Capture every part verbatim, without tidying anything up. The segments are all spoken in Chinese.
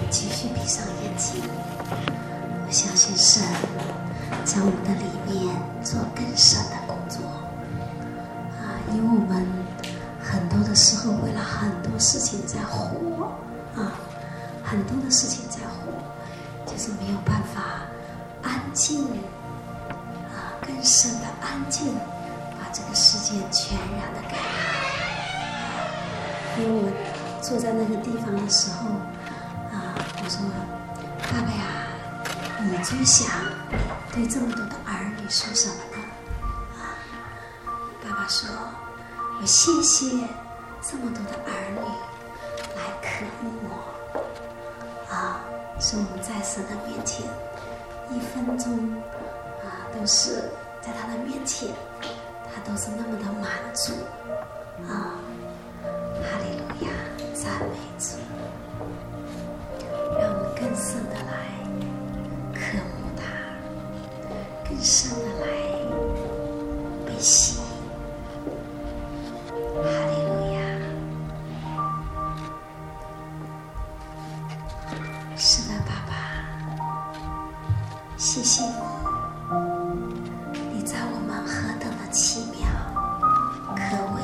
继续闭上眼睛，我相信神在我们的里面做更深的工作啊！因为我们很多的时候为了很多事情在活啊，很多的事情在活，就是没有办法安静啊，更深的安静，把这个世界全然的改变。因为我坐在那个地方的时候啊，我说：“爸爸呀，你最想对这么多的儿女说什么呢？”啊，爸爸说：“我谢谢这么多的儿女来渴慕我啊，是我们在神的面前一分钟啊，都是在他的面前，他都是那么的满足啊！哈利路亚，赞美主，让我们更深的来渴慕他，更深的来被吸引。哈利路亚！是的，爸爸，谢谢你，你在我们何等的奇妙可畏，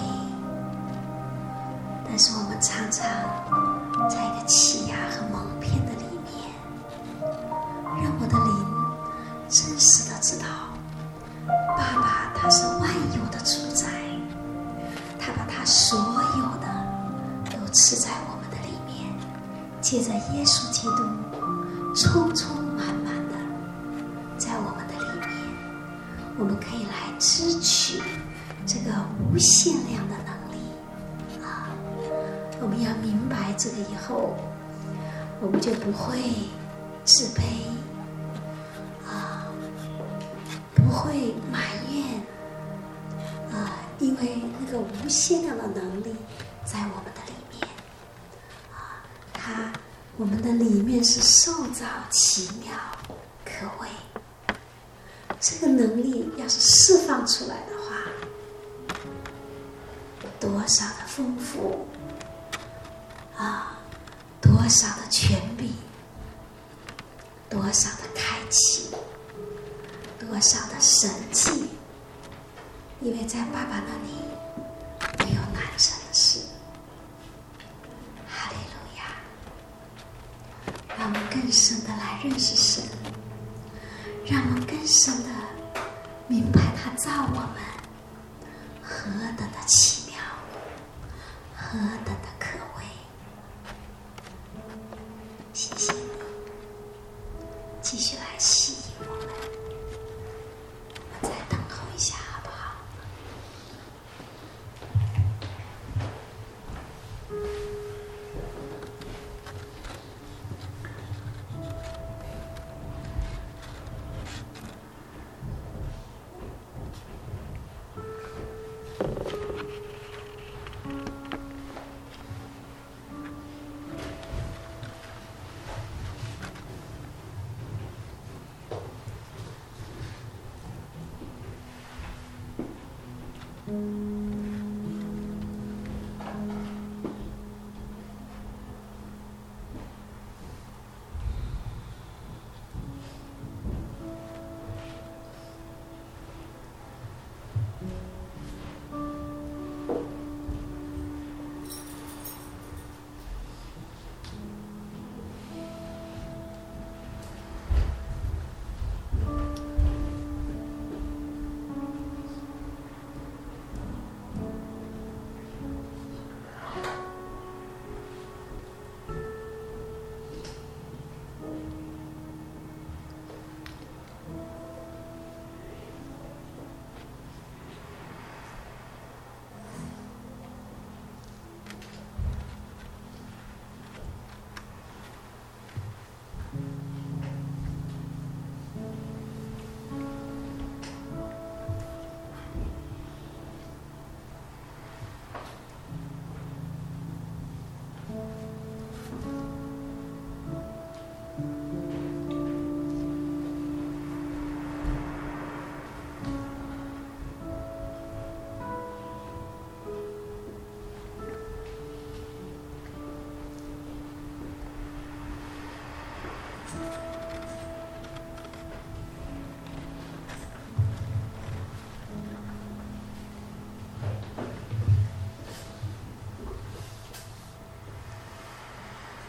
但是我们常常在一个欺压和蒙骗的里面，让我的灵真实的知道，爸爸他是万有的主宰，他把他所有的都赐在我们的里面，借着耶稣基督充充满满的在我们的里面，我们可以来支取这个无限量的能力啊！我们要明白这个以后，我们就不会自卑啊，不会埋怨啊，因为那个无限量的能力在我们的里面啊，它我们的里面是受造奇妙可畏。这个能力要是释放出来的话，多少的丰富啊，多少的权柄，多少的开启，多少的神迹，因为在爸爸那里没有难成的事。哈利路亚！让我们更深的来认识神，让我们更深的明白他造我们何等的奇妙，何等的可畏。谢谢你，继续来吸引我们，我们再等候一下好不好？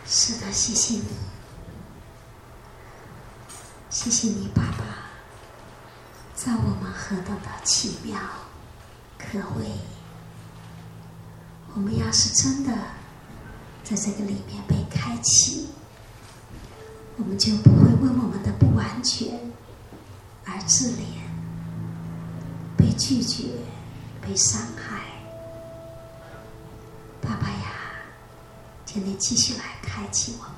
是的，谢谢你，谢谢你，爸爸，造我们何等的奇妙可畏。我们要是真的在这个里面被开启，我们就不会为我们的不完全而自怜，被拒绝，被伤害。爸爸呀，请你继续来开启我们，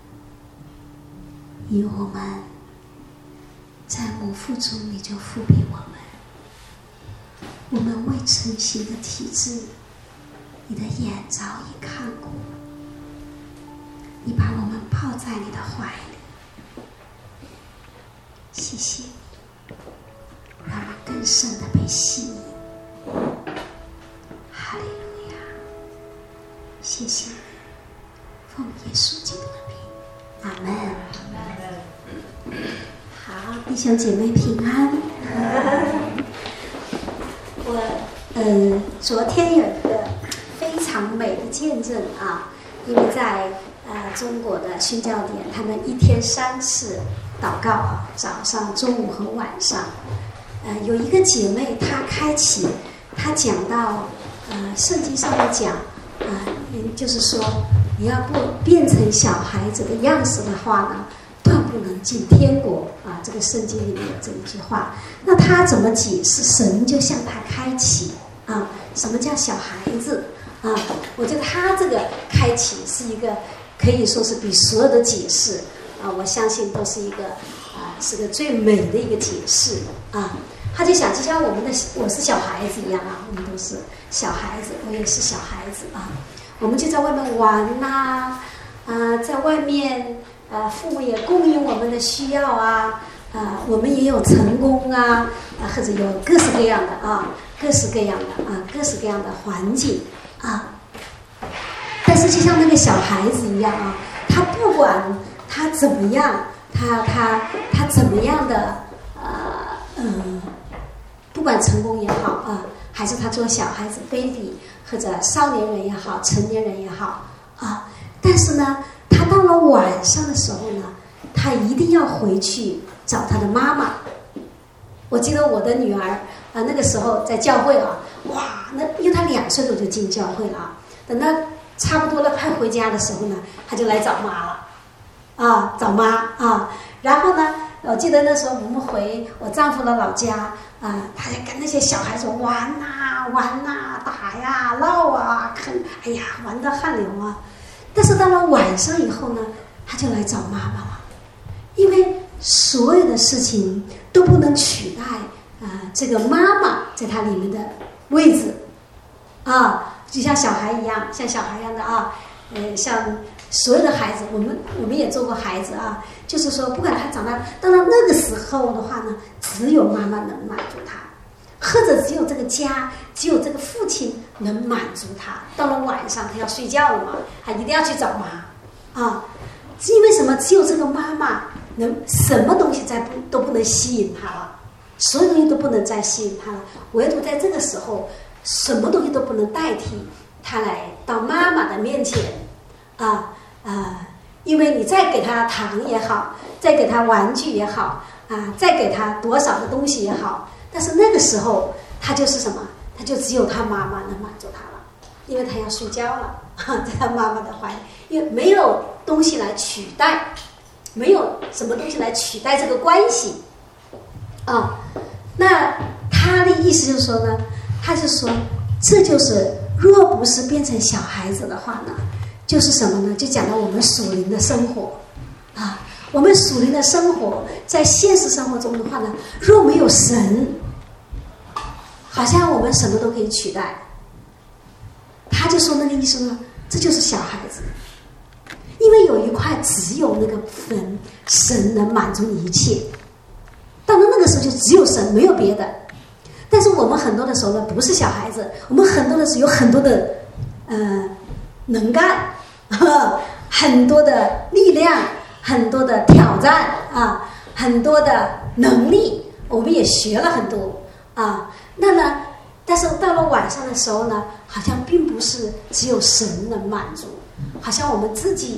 因为我们在母腹中你就赋予我们，我们未成形的体质，你的眼早已看过，你把我们抱在你的怀里，谢谢你，让我们更深的被吸引。哈利路亚，谢谢你，奉耶稣基督的名，阿门。好，弟兄姐妹平安。我呃，昨天有一个非常美的见证啊，因为在呃中国的宣教点，他们一天三次祷告啊，早上、中午和晚上。呃，有一个姐妹她开启，她讲到呃圣经上面讲啊、呃，就是说你要不变成小孩子的样式的话呢，断不能进天国啊！这个圣经里面有这一句话。那他怎么解释？神就向他开启啊，什么叫小孩子啊？我觉得他这个开启是一个可以说是比所有的解释啊，我相信都是一个啊，是个最美的一个解释啊。他就想，就像我们的我是小孩子一样啊，我们都是小孩子，我也是小孩子啊。我们就在外面玩呐、啊，啊，在外面。呃，父母也供应我们的需要啊，啊，我们也有成功啊，啊，或者有各式各样的啊，各式各样的啊，各式各样的环境啊。但是就像那个小孩子一样啊，他不管他怎么样，他他他怎么样的呃嗯，不管成功也好啊，还是他做小孩子 baby 或者少年人也好，成年人也好啊，但是呢。他到了晚上的时候呢，他一定要回去找他的妈妈。我记得我的女儿啊、呃，那个时候在教会啊，哇，那因为她两岁多就进教会了啊。等到差不多了，快回家的时候呢，她就来找妈了，啊，找妈啊。然后呢，我记得那时候我们回我丈夫的老家啊，他就跟那些小孩子玩呐、玩呐、打呀、闹啊、坑，哎呀，玩得汗流啊。但是到了晚上以后呢，他就来找妈妈了，因为所有的事情都不能取代啊、呃、这个妈妈在他里面的位置啊，就像小孩一样，像小孩一样的啊，呃，像所有的孩子，我们我们也做过孩子啊，就是说不管他长大，到了那个时候的话呢，只有妈妈能满足他。或者只有这个家，只有这个父亲能满足他。到了晚上，他要睡觉了嘛，他一定要去找妈啊！因为什么？只有这个妈妈能，什么东西再不都不能吸引他了，所有东西都不能再吸引他了。唯独在这个时候，什么东西都不能代替他来到妈妈的面前啊啊！因为你再给他糖也好，再给他玩具也好啊，再给他多少的东西也好。但是那个时候，他就是什么？他就只有他妈妈能满足他了，因为他要睡觉了，在他妈妈的怀里，因为没有东西来取代，没有什么东西来取代这个关系啊。那他的意思就是说呢，他就说，这就是若不是变成小孩子的话呢，就是什么呢？就讲到我们属灵的生活啊，我们属灵的生活在现实生活中的话呢，若没有神。好像我们什么都可以取代，他就说那个意思呢，这就是小孩子，因为有一块只有那个分神能满足你一切，到了那个时候就只有神，没有别的。但是我们很多的时候呢，不是小孩子，我们很多的时候有很多的呃能干，很多的力量，很多的挑战啊，很多的能力，我们也学了很多啊。那呢？但是到了晚上的时候呢，好像并不是只有神能满足，好像我们自己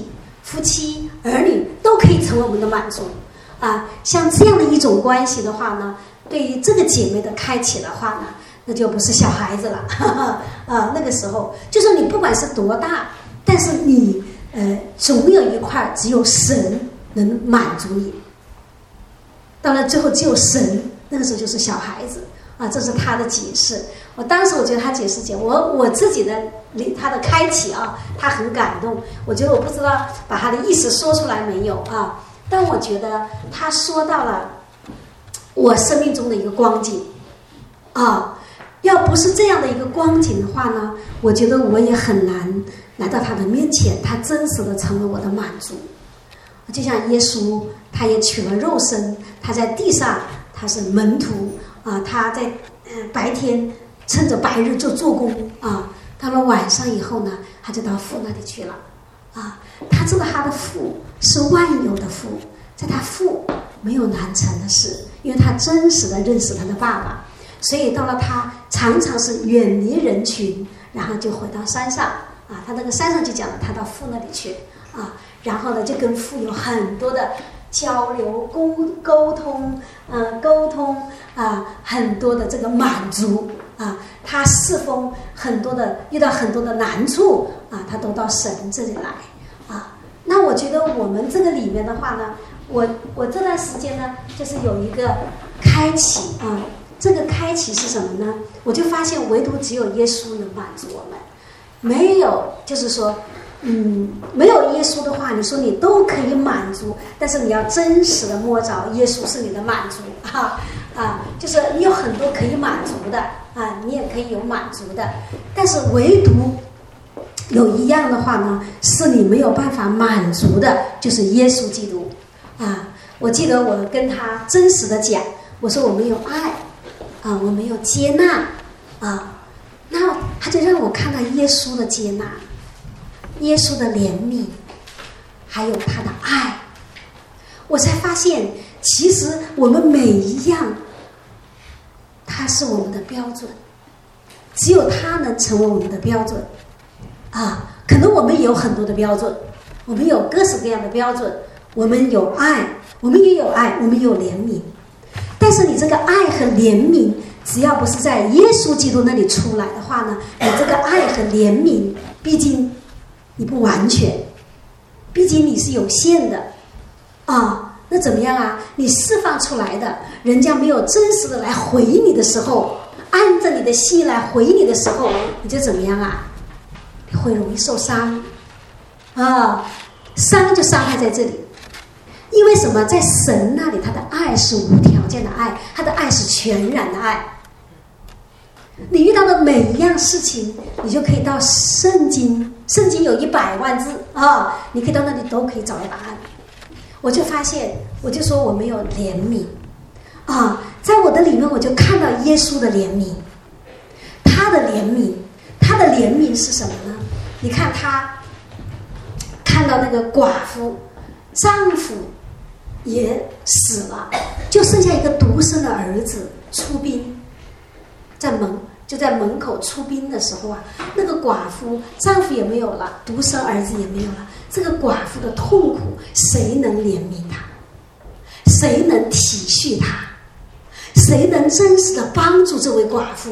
夫妻、儿女都可以成为我们的满足啊。像这样的一种关系的话呢，对于这个姐妹的开启的话呢，那就不是小孩子了哈哈啊。那个时候就说你不管是多大，但是你呃总有一块只有神能满足你。到了最后只有神，那个时候就是小孩子啊。这是他的解释。我当时我觉得他解释解我我自己的他的开启啊，他很感动。我觉得我不知道把他的意思说出来没有啊，但我觉得他说到了我生命中的一个光景啊。要不是这样的一个光景的话呢，我觉得我也很难来到他的面前，他真实的成为我的满足。就像耶稣，他也取了肉身，他在地上他是门徒啊，他在呃白天趁着白日就做工啊，到了晚上以后呢，他就到父那里去了啊。他知道他的父是万有的父，在他父没有难成的事，因为他真实的认识他的爸爸，所以到了他常常是远离人群，然后就回到山上啊。他那个山上就讲了，他到父那里去啊，然后呢就跟父有很多的交流、沟沟通，呃，沟通啊，很多的这个满足啊。他侍奉很多的，遇到很多的难处啊，他都到神这里来啊。那我觉得我们这个里面的话呢，我我这段时间呢，就是有一个开启啊。这个开启是什么呢？我就发现唯独只有耶稣能满足我们，没有就是说嗯，没有耶稣的话，你说你都可以满足，但是你要真实的摸着耶稣是你的满足啊啊，就是你有很多可以满足的啊，你也可以有满足的，但是唯独有一样的话呢，是你没有办法满足的，就是耶稣基督啊。我记得我跟他真实的讲，我说我没有爱啊，我没有接纳啊，那他就让我看到耶稣的接纳，耶稣的怜悯，还有他的爱，我才发现其实我们每一样他是我们的标准，只有他能成为我们的标准啊。可能我们也有很多的标准，我们有各式各样的标准，我们有爱，我们也有爱，我们也有怜悯，但是你这个爱和怜悯只要不是在耶稣基督那里出来的话呢，你这个爱和怜悯毕竟你不完全，毕竟你是有限的啊。那怎么样啊？你释放出来的，人家没有真实的来回你的时候，按着你的心来回你的时候，你就怎么样啊？你会容易受伤啊，伤就伤害在这里。因为什么？在神那里，他的爱是无条件的爱，他的爱是全然的爱。你遇到的每一样事情，你就可以到圣经，圣经有一百万字啊，你可以到那里都可以找到答案。我就发现，我就说我没有怜悯啊，在我的里面我就看到耶稣的怜悯，他的怜悯，他的怜悯是什么呢？你看他看到那个寡妇，丈夫也死了，就剩下一个独生的儿子出殡，在门就在门口出殡的时候啊，那个寡妇丈夫也没有了，独生儿子也没有了，这个寡妇的痛苦谁能怜悯她？谁能体恤她？谁能真实的帮助这位寡妇？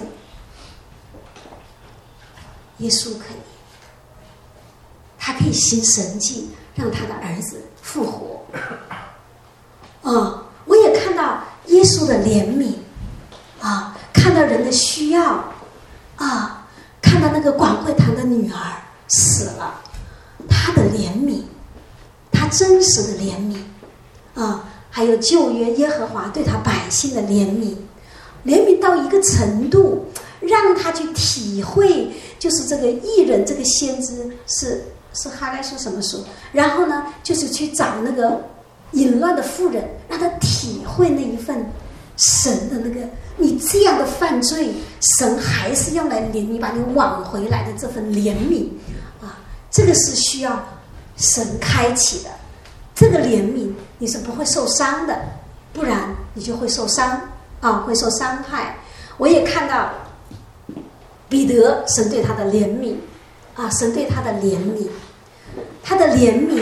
耶稣可以，他可以行神迹，让他的儿子复活。啊，我也看到耶稣的怜悯啊，看到人的需要啊，看到那个广会堂的女儿死了，他的怜悯，他真实的怜悯啊，还有旧约耶和华对他百姓的怜悯，怜悯到一个程度，让他去体会，就是这个义人，这个先知是是哈该书什么书？然后呢，就是去找那个淫乱的妇人，让他体会那一份神的那个，你这样的犯罪，神还是要来怜你，把你挽回来的这份怜悯啊，这个是需要神开启的。这个怜悯你是不会受伤的，不然你就会受伤啊，会受伤害。我也看到彼得，神对他的怜悯啊，神对他的怜悯，他的怜悯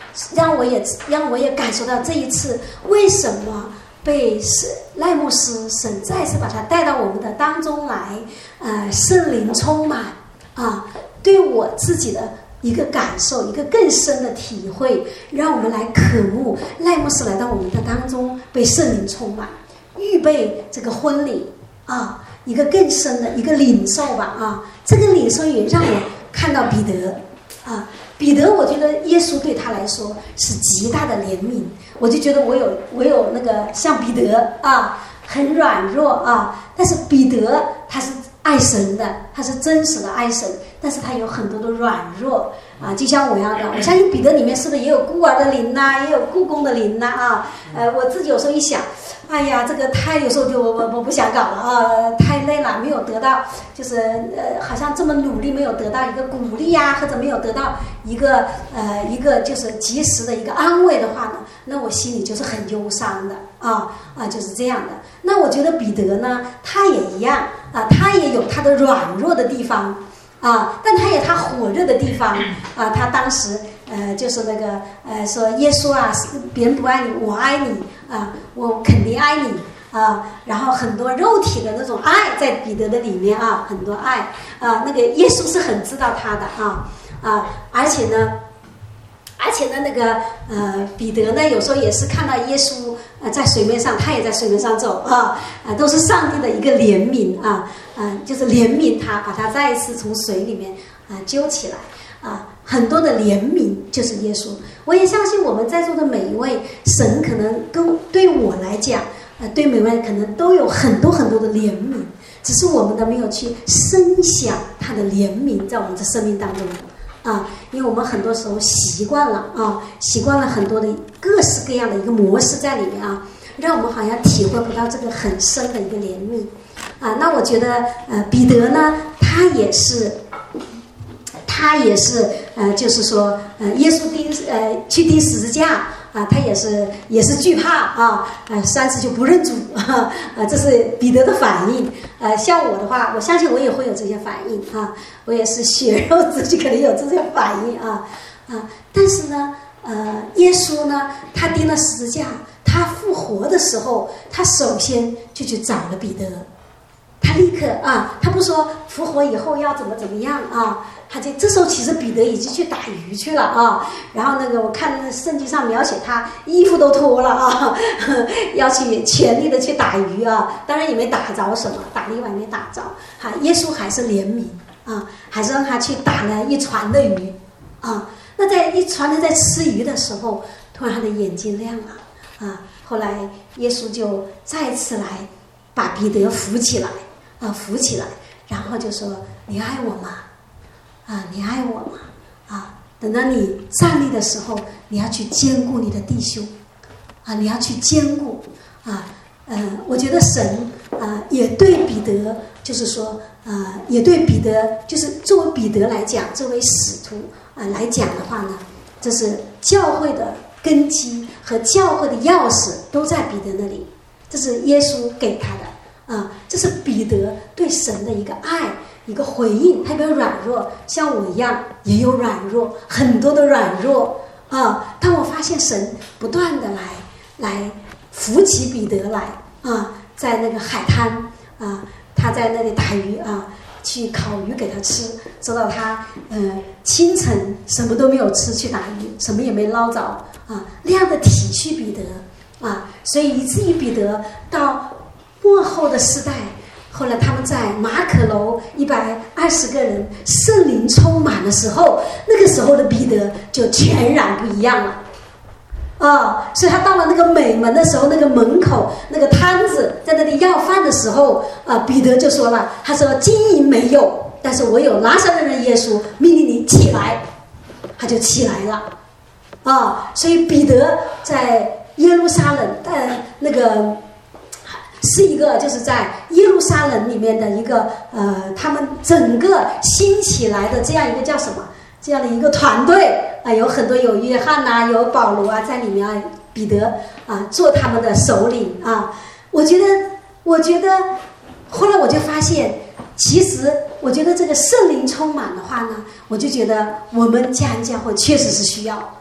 让我也让我也感受到这一次为什么被赖牧师神再次把他带到我们的当中来，呃，圣灵充满啊，对我自己的一个感受，一个更深的体会，让我们来渴慕赖牧师来到我们的当中，被圣灵充满，预备这个婚礼啊，一个更深的一个领受吧啊，这个领受也让我看到彼得啊。彼得，我觉得耶稣对他来说是极大的怜悯，我就觉得我有我有那个像彼得啊，很软弱啊，但是彼得他是爱神的，他是真实的爱神，但是他有很多的软弱啊，就像我一样的。我相信彼得里面是不是也有孤儿的灵呐、啊，也有雇工的灵呐 啊, 啊？呃，我自己有时候一想，哎呀，这个太有时候就我我我不想搞了啊，太累了，没有得到，就是呃，好像这么努力没有得到一个鼓励呀、啊，或者没有得到一个呃一个就是及时的一个安慰的话呢，那我心里就是很忧伤的啊啊，就是这样的。那我觉得彼得呢，他也一样啊，他也有他的软弱的地方啊，但他也有他火热的地方啊。他当时呃就是那个呃说耶稣啊，别人不爱你，我爱你啊，我肯定爱你啊。然后很多肉体的那种爱在彼得的里面啊，很多爱啊，那个耶稣是很知道他的啊啊，而且呢。而且呢，那个呃，彼得呢，有时候也是看到耶稣呃在水面上，他也在水面上走啊，啊，都是上帝的一个怜悯啊，啊，就是怜悯他，把他再一次从水里面啊揪起来啊，很多的怜悯就是耶稣。我也相信我们在座的每一位，神可能跟对我来讲，呃，对每位可能都有很多很多的怜悯，只是我们都没有去深想他的怜悯在我们的生命当中。啊，因为我们很多时候习惯了啊，习惯了很多的各式各样的一个模式在里面啊，让我们好像体会不到这个很深的一个怜悯啊。那我觉得呃，彼得呢，他也是，他也是呃，就是说呃，耶稣钉呃去钉十字架啊，他也是也是惧怕啊，呃，三次就不认主啊，呃，这是彼得的反应。呃，像我的话，我相信我也会有这些反应啊，我也是血肉之躯，可能有这些反应啊啊。但是呢，呃，耶稣呢，他钉了十字架，他复活的时候，他首先就去找了彼得，他立刻啊，他不说复活以后要怎么怎么样啊。他就这时候其实彼得已经去打鱼去了啊，然后那个我看圣经上描写他衣服都脱了啊，要去全力的去打鱼啊，当然也没打着什么，打了一晚没打着，哈，耶稣还是怜悯啊，还是让他去打了一船的鱼啊。那在一船人在吃鱼的时候，突然他的眼睛亮了啊，后来耶稣就再次来把彼得扶起来啊，扶起来，然后就说：“你爱我吗？啊，你爱我吗？啊，等到你站立的时候，你要去兼顾你的弟兄，啊，你要去兼顾啊，呃，我觉得神啊也对彼得，就是说啊，也对彼得，就是作为彼得来讲，作为使徒啊来讲的话呢，这是教会的根基和教会的钥匙都在彼得那里，这是耶稣给他的啊，这是彼得对神的一个爱。一个回应，他比较软弱，像我一样也有软弱，很多的软弱啊。当我发现神不断的来来扶起彼得来啊，在那个海滩啊，他在那里打鱼啊，去烤鱼给他吃，直到他呃清晨什么都没有吃去打鱼，什么也没捞着啊，那样的体恤彼得啊，所以以至于彼得到末后的世代。后来他们在马可楼一百二十个人圣灵充满的时候，那个时候的彼得就全然不一样了啊！所以他到了那个美门的时候，那个门口那个摊子在那里要饭的时候啊，彼得就说了，他说金银没有，但是我有拿撒勒人耶稣，命令你起来，他就起来了啊！所以彼得在耶路撒冷呃那个。是一个就是在耶路撒冷里面的一个呃，他们整个兴起来的这样一个叫什么这样的一个团队啊、呃，有很多有约翰呐、啊，有保罗啊在里面啊，彼得啊、呃、做他们的首领啊。我觉得，我觉得后来我就发现，其实我觉得这个圣灵充满的话呢，我就觉得我们家人教会确实是需要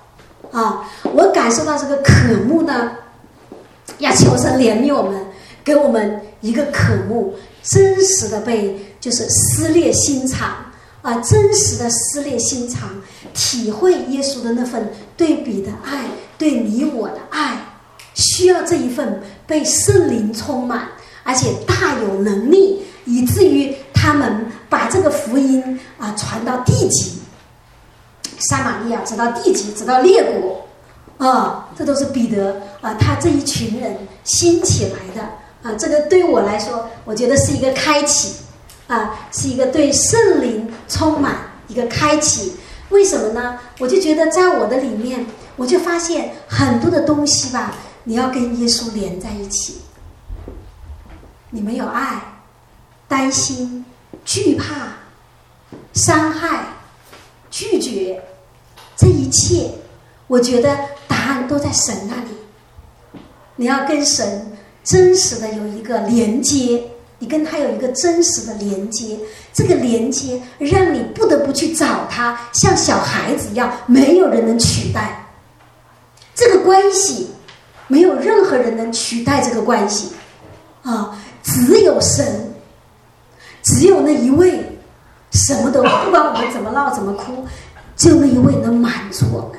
啊！我感受到这个渴慕呢，要求神怜悯我们，给我们一个渴慕，真实的被就是撕裂心肠啊，真实的撕裂心肠，体会耶稣的那份对比的爱，对你我的爱，需要这一份被圣灵充满，而且大有能力，以至于他们把这个福音啊传到地极，撒玛利亚直到地极，直到列国啊，这都是彼得啊他这一群人兴起来的啊。这个对我来说，我觉得是一个开启啊，是一个对圣灵充满一个开启。为什么呢？我就觉得在我的里面，我就发现很多的东西吧，你要跟耶稣连在一起。你没有爱，担心、惧怕、伤害、拒绝，这一切，我觉得答案都在神那里。你要跟神真实的有一个连接，你跟他有一个真实的连接，这个连接让你不得不去找他，像小孩子一样，没有人能取代这个关系，没有任何人能取代这个关系啊！只有神，只有那一位，什么都不管我们怎么闹怎么哭，只有那一位能满足我们。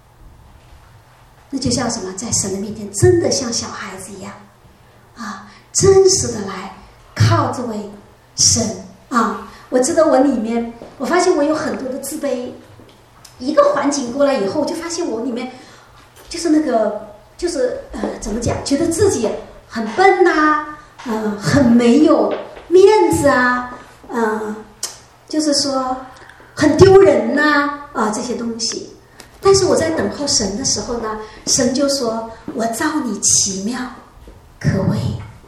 那就像什么，在神的面前真的像小孩子一样啊，真实的来靠这位神啊。我知道我里面，我发现我有很多的自卑，一个环境过来以后，我就发现我里面就是那个就是呃怎么讲，觉得自己很笨呐、啊。呃，很没有面子啊，呃，就是说很丢人呐、啊，啊这些东西。但是我在等候神的时候呢，神就说：“我造你奇妙可畏。”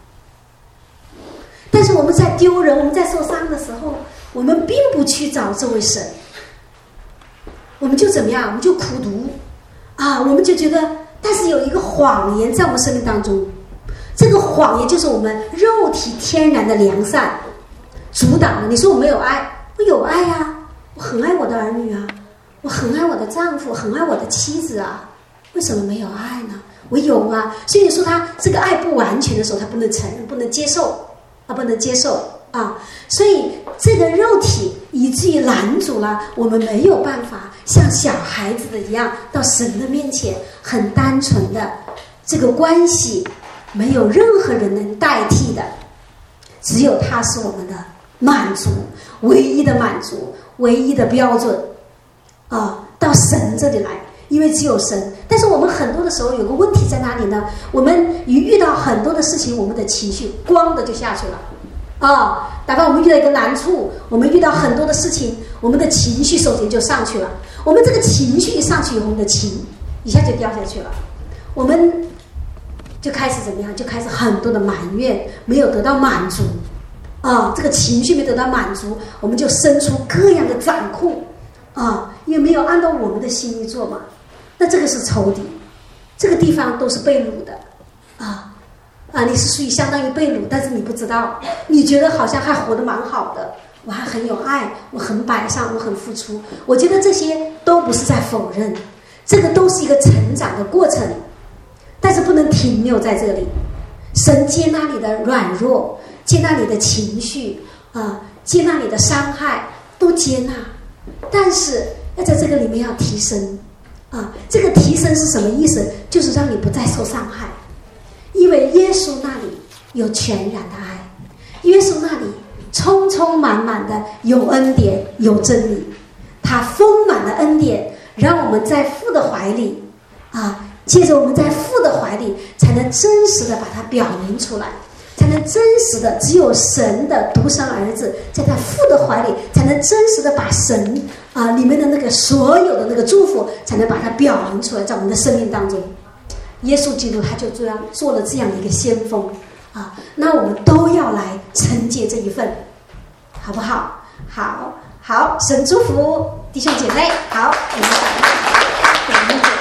但是我们在丢人、我们在受伤的时候，我们并不去找这位神，我们就怎么样？我们就苦读啊，我们就觉得，但是有一个谎言在我们生命当中。这个谎言就是我们肉体天然的良善阻挡了。你说我没有爱，我有爱啊，我很爱我的儿女啊，我很爱我的丈夫，很爱我的妻子啊，为什么没有爱呢？我有啊。所以你说他这个爱不完全的时候，他不能承认，不能接受啊，不能接受啊。所以这个肉体以至于拦阻了我们没有办法像小孩子的一样到神的面前，很单纯的这个关系。没有任何人能代替的，只有他是我们的满足，唯一的满足，唯一的标准啊！到神这里来，因为只有神。但是我们很多的时候有个问题在哪里呢？我们一遇到很多的事情，我们的情绪咣的就下去了啊！哪怕我们遇到一个难处，我们遇到很多的事情，我们的情绪首先就上去了。我们这个情绪一上去以后，我们的情一下就掉下去了。我们就开始怎么样？就开始很多的埋怨，没有得到满足啊！这个情绪没得到满足，我们就生出各样的掌控啊！因为没有按照我们的心意做嘛，那这个是仇敌，这个地方都是被掳的啊啊！你是属于相当于被掳，但是你不知道，你觉得好像还活得蛮好的，我还很有爱，我很摆上，我很付出。我觉得这些都不是在否认，这个都是一个成长的过程。但是不能停留在这里，神接纳你的软弱，接纳你的情绪啊、呃，接纳你的伤害，都接纳。但是要在这个里面要提升啊，这个提升是什么意思？就是让你不再受伤害，因为耶稣那里有全然的爱，耶稣那里充充满满的有恩典，有真理，他丰满的恩典，让我们在父的怀里啊。接着我们在父的怀里才能真实的把它表明出来，才能真实的只有神的独生儿子在他父的怀里才能真实的把神啊、呃、里面的那个所有的那个祝福才能把它表明出来，在我们的生命当中。耶稣基督他就这样做了这样的一个先锋啊，那我们都要来承接这一份，好不好？好好，神祝福弟兄姐妹。好，我们感恩。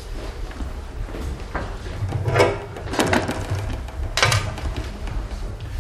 这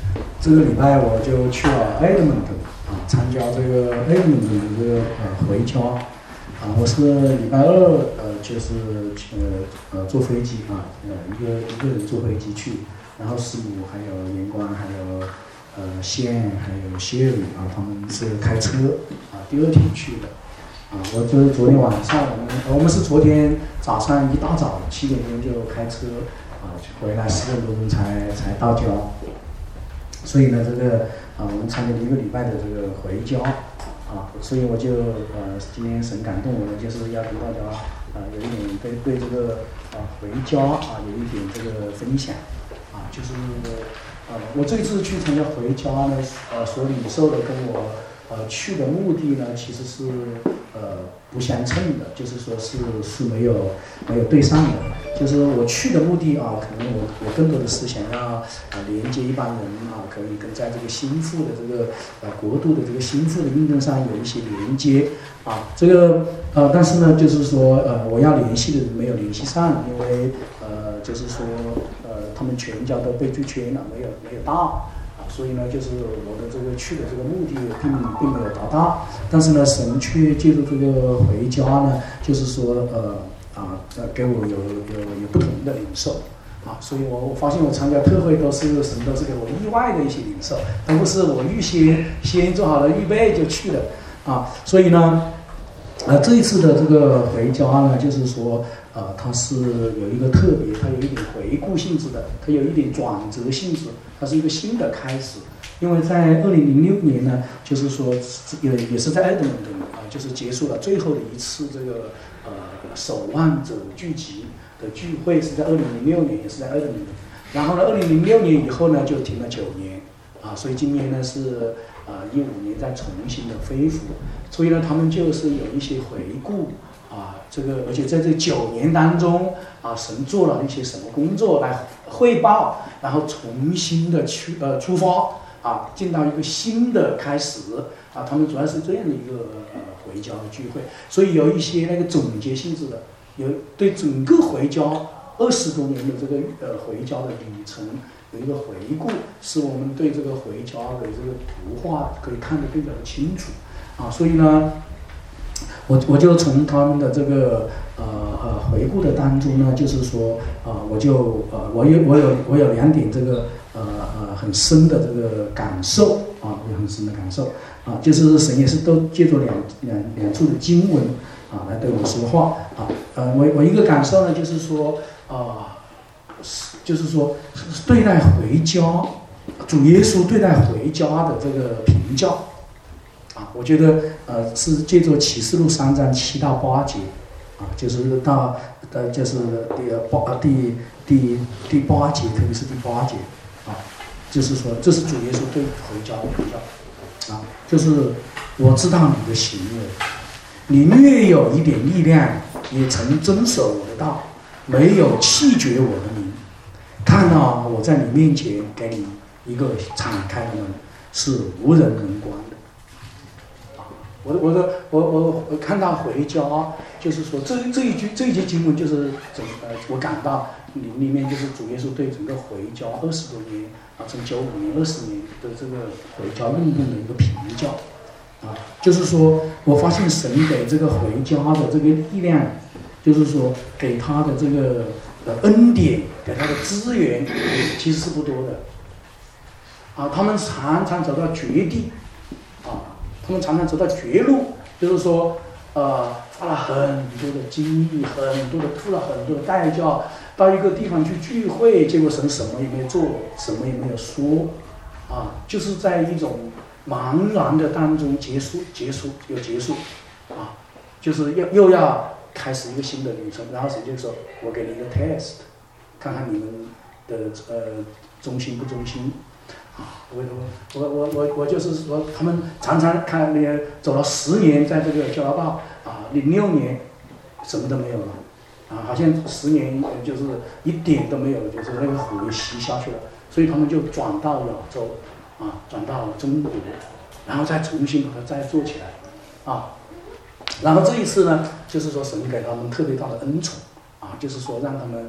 这个礼拜我就去了埃德蒙顿啊，参加这个埃德蒙顿的这个呃回教啊，我是礼拜二呃就是呃呃坐飞机啊，呃一个一个人坐飞机去，然后师母还有严光还有呃线还有谢宇啊，他们是开车啊，第二天去的啊，我就是昨天晚上我们我们是昨天早上一大早七点钟就开车啊回来，十点多钟才才到家。所以呢，这个啊，我们参加了一个礼拜的这个回教啊，所以我就呃，今天神感动我呢，就是要跟大家啊，有一点对对这个啊回教啊有一点这个分享啊，就是呃，我这次去参加回教呢，呃，所领受的跟我呃去的目的呢，其实是呃不相称的，就是说是是没有没有对上的。就是我去的目的啊，可能我我更多的是想要啊连接一帮人啊，可以跟在这个心腹的这个呃国度的这个心腹的运动上有一些连接啊。这个呃，但是呢，就是说呃，我要联系的人没有联系上，因为呃，就是说呃，他们全家都被拒签了，没有没有到。所以呢，就是我的这个去的这个目的并并没有达到，但是呢，神却借助这个回家呢，就是说呃啊呃给我有有有不同的领受啊，所以我我发现我参加特会都是神都是给我意外的一些领受，都不是我预先先做好了预备就去的啊，所以呢，呃这一次的这个回家呢，就是说。呃，它是有一个特别，它有一点回顾性质的，它有一点转折性质，它是一个新的开始。因为在二零零六年呢，就是说也也是在埃德蒙顿啊，就是结束了最后的一次这个呃守望者聚集的聚会，是在二零零六年，也是在埃德蒙顿。然后呢，二零零六年以后呢，就停了九年啊，所以今年呢是呃一五年再重新的恢复，所以呢，他们就是有一些回顾。啊，这个而且在这九年当中啊，神做了一些什么工作来汇报，然后重新的去呃出发啊，进到一个新的开始啊，他们主要是这样的一个呃回教的聚会，所以有一些那个总结性质的，有对整个回教二十多年的这个呃回教的旅程有一个回顾，使我们对这个回教的这个图画可以看得更加的清楚啊，所以呢。我我就从他们的这个呃呃回顾的当中呢，就是说啊、呃，我就呃我有我有我有两点这个呃呃很深的这个感受啊，有很深的感受啊，就是神也是都借助两两两处的经文啊来对我说话啊，呃我我一个感受呢，就是说啊、呃，就是说对待回家，主耶稣对待回家的这个评价。啊，我觉得呃是借助启示录三章七到八节，啊，就是到呃就是第八第第第八节，特别是第八节，啊，就是说这是主耶稣对回教的评价，啊，就是我知道你的行为，你略有一点力量，也曾遵守我的道，没有弃绝我的名，看到我在你面前给你一个敞开的门，是无人能关的。我我的我我我看到回家，就是说这这一句这一节经文就是整呃，我感到里里面就是主耶稣对整个回家二十多年啊，从九五年二十年的这个回家运动的一个评价啊，就是说我发现神给这个回家的这个力量，就是说给他的这个呃恩典，给他的资源其实是不多的啊，他们常常走到绝地啊。他们常常走到绝路，就是说，呃，花了很多的精力，很多的付了很多的代价，到一个地方去聚会，结果神什么也没有做，什么也没有说，啊，就是在一种茫然的当中结束，结束又结束，啊，就是又又要开始一个新的旅程，然后神就说：“我给你一个 test， 看看你们的呃忠心不忠心。”我我我我我就是说，他们常常看那个走了十年，在这个交流道啊，零六年什么都没有了啊，好像十年就是一点都没有，就是那个火也熄下去了，所以他们就转到亚洲啊，转到中国，然后再重新把它再做起来啊，然后这一次呢，就是说神给他们特别大的恩宠啊，就是说让他们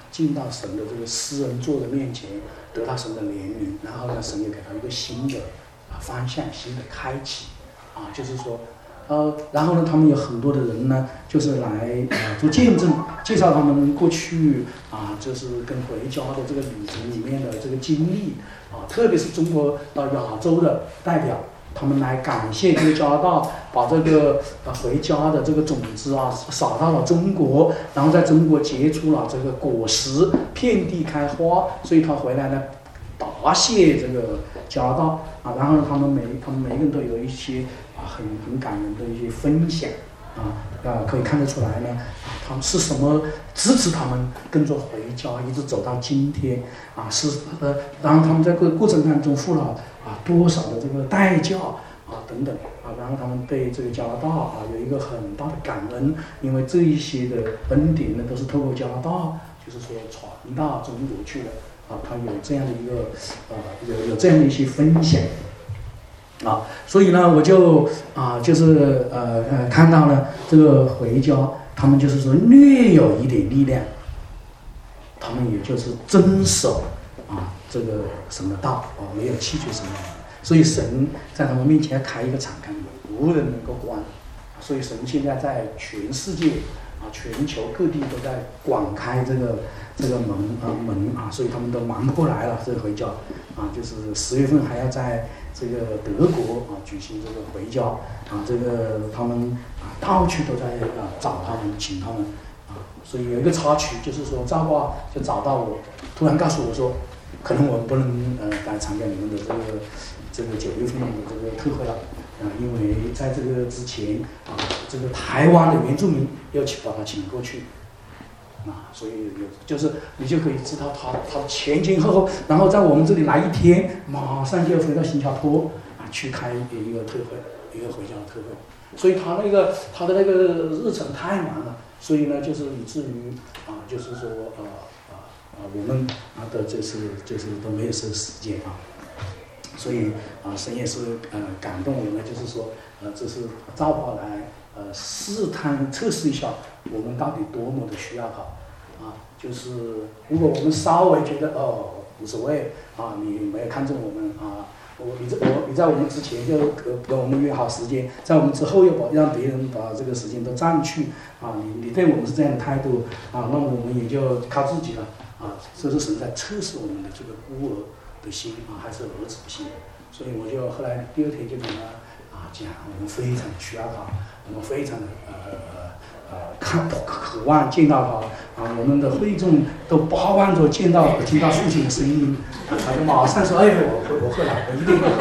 进到神的这个施恩座的面前，得到神的怜悯，然后呢，神也给他一个新的啊方向、新的开启啊，就是说。呃，然后呢，他们有很多的人呢，就是来啊、呃、做见证，介绍他们过去啊，就是跟回教的这个旅程里面的这个经历啊，特别是中国呃亚洲的代表，他们来感谢这个家道，把这个呃回家的这个种子啊撒到了中国，然后在中国结出了这个果实，遍地开花，所以他回来呢，答谢这个家道啊，然后他们每他们每个人都有一些。啊，很很感人的一些分享啊，啊，可以看得出来呢，他们是什么支持他们跟着回家一直走到今天啊，是呃，然后他们在这个过程当中付了啊多少的这个代价啊等等啊，然后他们对这个加拿大啊有一个很大的感恩，因为这一些的恩典呢都是透过加拿大，就是说传到中国去的啊，他有这样的一个呃有有这样的一些分享。啊，所以呢，我就啊，就是呃呃，看到了这个回教，他们就是说略有一点力量，他们也就是遵守啊这个神的道啊，没有弃绝神的，所以神在他们面前要开一个敞开门，无人能够关，所以神现在在全世界啊，全球各地都在广开这个这个门啊门啊，所以他们都忙不过来了，这个回教啊，就是十月份还要在。这个德国啊举行这个回教啊，这个他们啊到处都在啊找他们，请他们啊，所以有一个插曲，就是说赵爸就找到我，突然告诉我说，可能我们不能呃来参加你们的这个这个九月份的这个特会了啊，因为在这个之前啊，这个台湾的原住民要请把他请过去。啊，所以有就是你就可以知道他他前前后后，然后在我们这里来一天，马上就要飞到新加坡啊去开一个特会，一个回教的特会，所以他那个他的那个日程太忙了，所以呢就是以至于啊就是说呃啊啊我们啊的就是就是都没有这个时间啊，所以啊神也是呃感动我们，就是说呃这是赵宝来。呃，试探测试一下我们到底多么的需要它啊！就是如果我们稍微觉得哦无所谓啊，你没有看中我们啊，我你在我你在我们之前就跟我们约好时间，在我们之后又把让别人把这个时间都占去啊，你你对我们是这样的态度啊，那我们也就靠自己了啊！这是神在测试我们的这个孤儿的心啊，还是儿子的心，所以我就后来第二天就跟他啊讲，我们非常需要他。我们非常的呃呃看渴望见到他啊！我们的会众都巴望着见到听到父亲的声音，他就马上说：“哎，我会我会来，我一定会来。”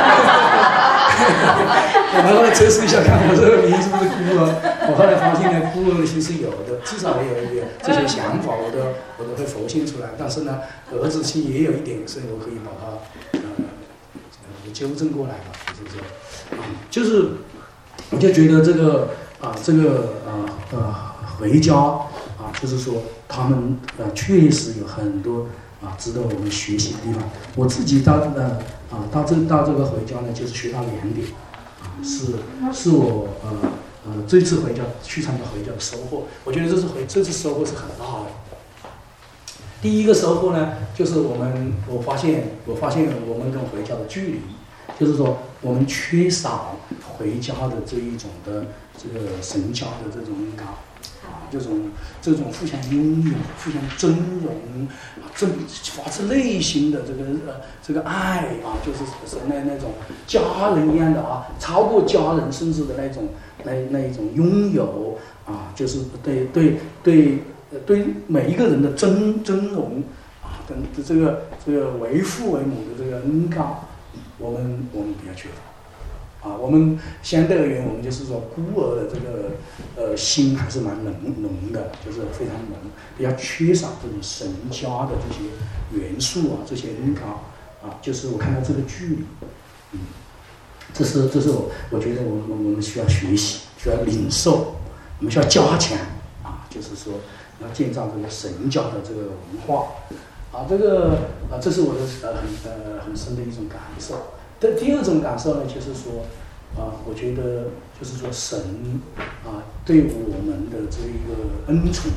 我们后来测试一下，看我这个名是不是孤儿。我后来发现呢，孤儿的心是有的，至少也有一点这些想法，我都我都会浮现出来。但是呢，儿子心也有一点，所以我可以把它呃呃纠正过来吧，就是说，啊，就是。我就觉得这个啊，这个呃呃回教啊，就是说他们呃确实有很多啊值得我们学习的地方。我自己到呃啊到这到这个回教呢，就是学到两点啊，是是我呃呃这次回教去参加回教的收获。我觉得这次回这次收获是很大的。第一个收获呢，就是我们我发现我发现我们跟回教的距离，就是说我们缺少回教的这一种的这个神教的这种感啊，这种这种互相拥有、互相尊荣啊，这发自内心的这个呃这个爱啊，就是是那那种家人一样的啊，超过家人甚至的那种那那一种拥有啊，就是对对对。呃，对每一个人的尊尊荣啊，跟这个这个为父为母的这个恩告，我们我们比较缺乏啊。我们相对而言，我们就是说孤儿的这个呃心还是蛮浓浓的，就是非常浓，比较缺少这种神家的这些元素啊，这些恩告啊，就是我看到这个距离，嗯，这是这是我我觉得我们我们需要学习，需要领受，我们需要加强啊，就是说。要建造这个神教的这个文化，啊，这个啊，这是我的呃很呃很深的一种感受。但第二种感受呢，就是说，啊，我觉得就是说神啊对我们的这一个恩宠呢，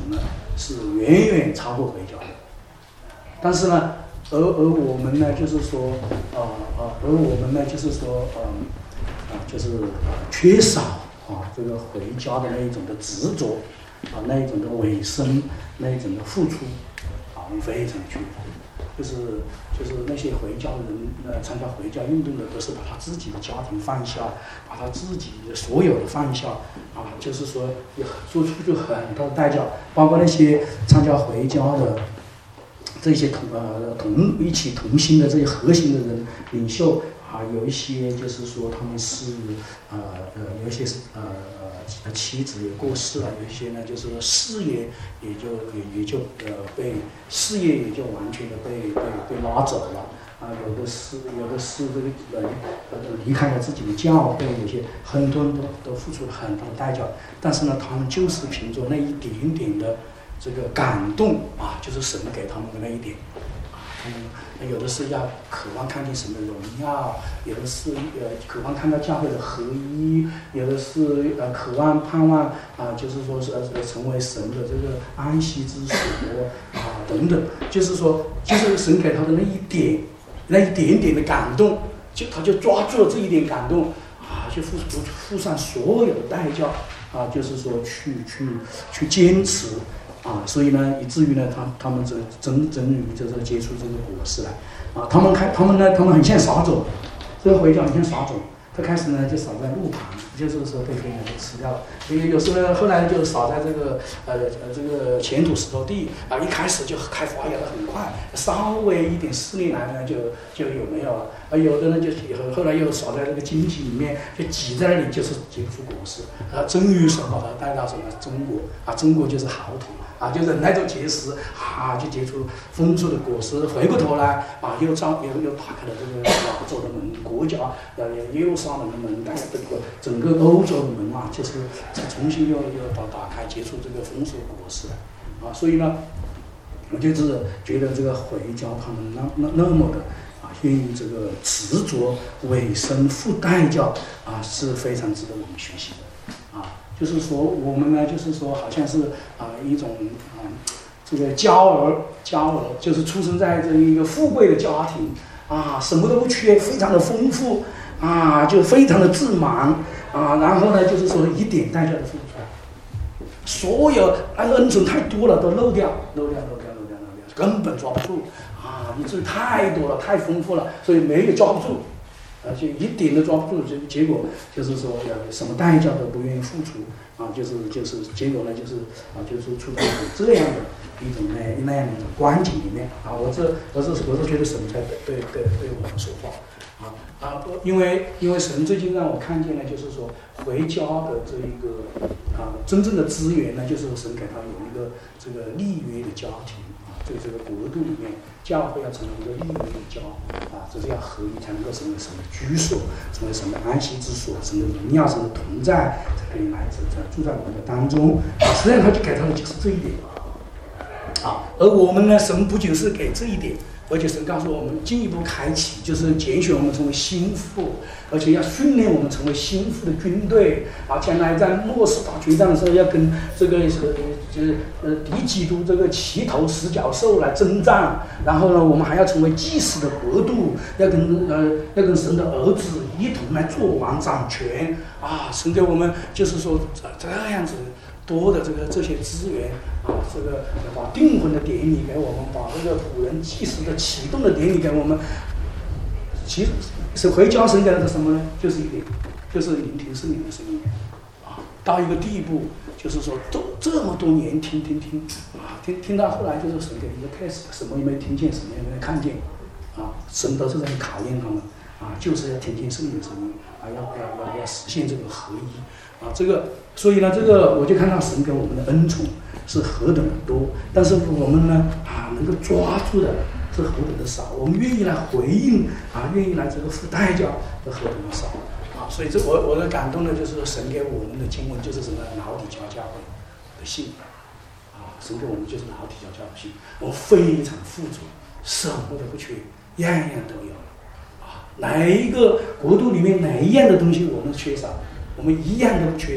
是远远超过回教的。但是呢，而而我们呢，就是说，啊、呃、啊，而我们呢，就是说，嗯、呃，啊，就是缺少啊这个回教的那一种的执着，啊那一种的委身，那一种的付出，啊我们非常缺乏。就是就是那些回教的人，呃，参加回教运动的，都是把他自己的家庭放下，把他自己的所有的放下，啊，就是说也做出就很多的代价，包括那些参加回教的这些同呃同一起同心的这些核心的人领袖啊，有一些就是说他们是呃呃有一些是呃呃妻子也过世了，有一些呢就是事业也就也也就呃被事业也就完全的被被被拉走了啊，有的是有的是这个人呃离开了自己的教会，有些很多人都都付出了很大的代价，但是呢，他们就是凭着那一点点的这个感动啊，就是神给他们的那一点。嗯，有的是要渴望看见神的荣耀，有的是呃渴望看到教会的合一，有的是呃渴望盼望啊、呃，就是说是呃成为神的这个安息之所啊等等，就是说就是神给他的那一点那一点点的感动，就他就抓住了这一点感动啊，就付出付上所有的代价啊，就是说去去去坚持。啊，所以呢，以至于呢，他他们这真真于这个结出这个果实来，啊，他们开他们呢，他们很像撒种，这个回教很像撒种，他开始呢就撒在路旁，就是说被别人给吃掉了。所以有时候呢，后来就撒在这个呃呃这个前土石头地啊，一开始就开发芽的很快，稍微一点试炼来呢就就有没有了，啊，有的呢就后来又撒在这个荆棘里面，就挤在那里，就是结不出果实。啊，终于神把它带到什么中国啊，中国就是好土。啊，就忍耐着结实，啊，就结出丰硕的果实。回过头来，啊，又张又又打开了这个亚洲的门，国家呃耶沙门的门，带这个整个欧洲的门啊，就是再重新又又打打开，结出这个丰硕果实来。啊，所以呢，我就是觉得这个回教他们那那那么的啊，愿意这个执着委身付代价啊，是非常值得我们学习的啊。就是说，我们呢，就是说，好像是啊、呃、一种啊、呃、这个娇儿，娇儿就是出生在这一个富贵的家庭啊，什么都不缺，非常的丰富啊，就非常的自满啊，然后呢，就是说一点代价都付不出来，所有那个恩宠太多了，都漏掉，漏掉，漏掉，漏掉，漏掉，根本抓不住啊，以至于太多了，太丰富了，所以没有抓不住。而且一点都抓不住，结结果就是说，呃，什么代价都不愿意付出啊，就是就是结果呢，就是啊，就是说出现这样的一种那那样的一种光景里面啊，我这我是我是觉得神在对对对对我们说话啊啊，因为因为神最近让我看见呢，就是说回教的这一个啊真正的资源呢，就是神给他有一个这个立约的家庭。对这个国度里面，教会要成为一个立约的教啊，这是要合一才能够成为神的居所，成为神的安息之所，神的荣耀，神的同在，才可以来这住在我们的当中。啊，实际上他就给他的就是这一点啊，而我们呢，神不仅是给这一点，而且神告诉我们进一步开启，就是拣选我们成为心腹，而且要训练我们成为心腹的军队啊，将来在末世打决战的时候，要跟这个就是呃敌基督这个齐头十角兽来征战，然后呢，我们还要成为祭司的国度，要跟呃要跟神的儿子一同来做王掌权啊！神给我们就是说这样子多的这个这些资源啊，这个把订婚的典礼给我们，把这个古人祭司的启动的典礼给我们，其实是回教神给了什么呢？就是一点，就是聆听圣灵的声音啊，到一个地步。就是说，都这么多年听听听啊，听听到后来就是神给一个 test， 什么也没听见，什么也没看见，啊，神都是在考验他们啊，就是要听见圣灵的声音啊，要要要要实现这个合一啊，这个，所以呢，这个我就看到神给我们的恩宠是何等的多，但是我们呢啊，能够抓住的是何等的少，我们愿意来回应啊，愿意来这个付代价是何等的少。所以这我我的感动呢，就是说神给我们的经文就是什么老底嘉教会的信啊，神给我们就是老底嘉教会的信，我们非常富足，什么都不缺，样样都有啊。哪一个国度里面哪一样的东西我们缺少，我们一样都不缺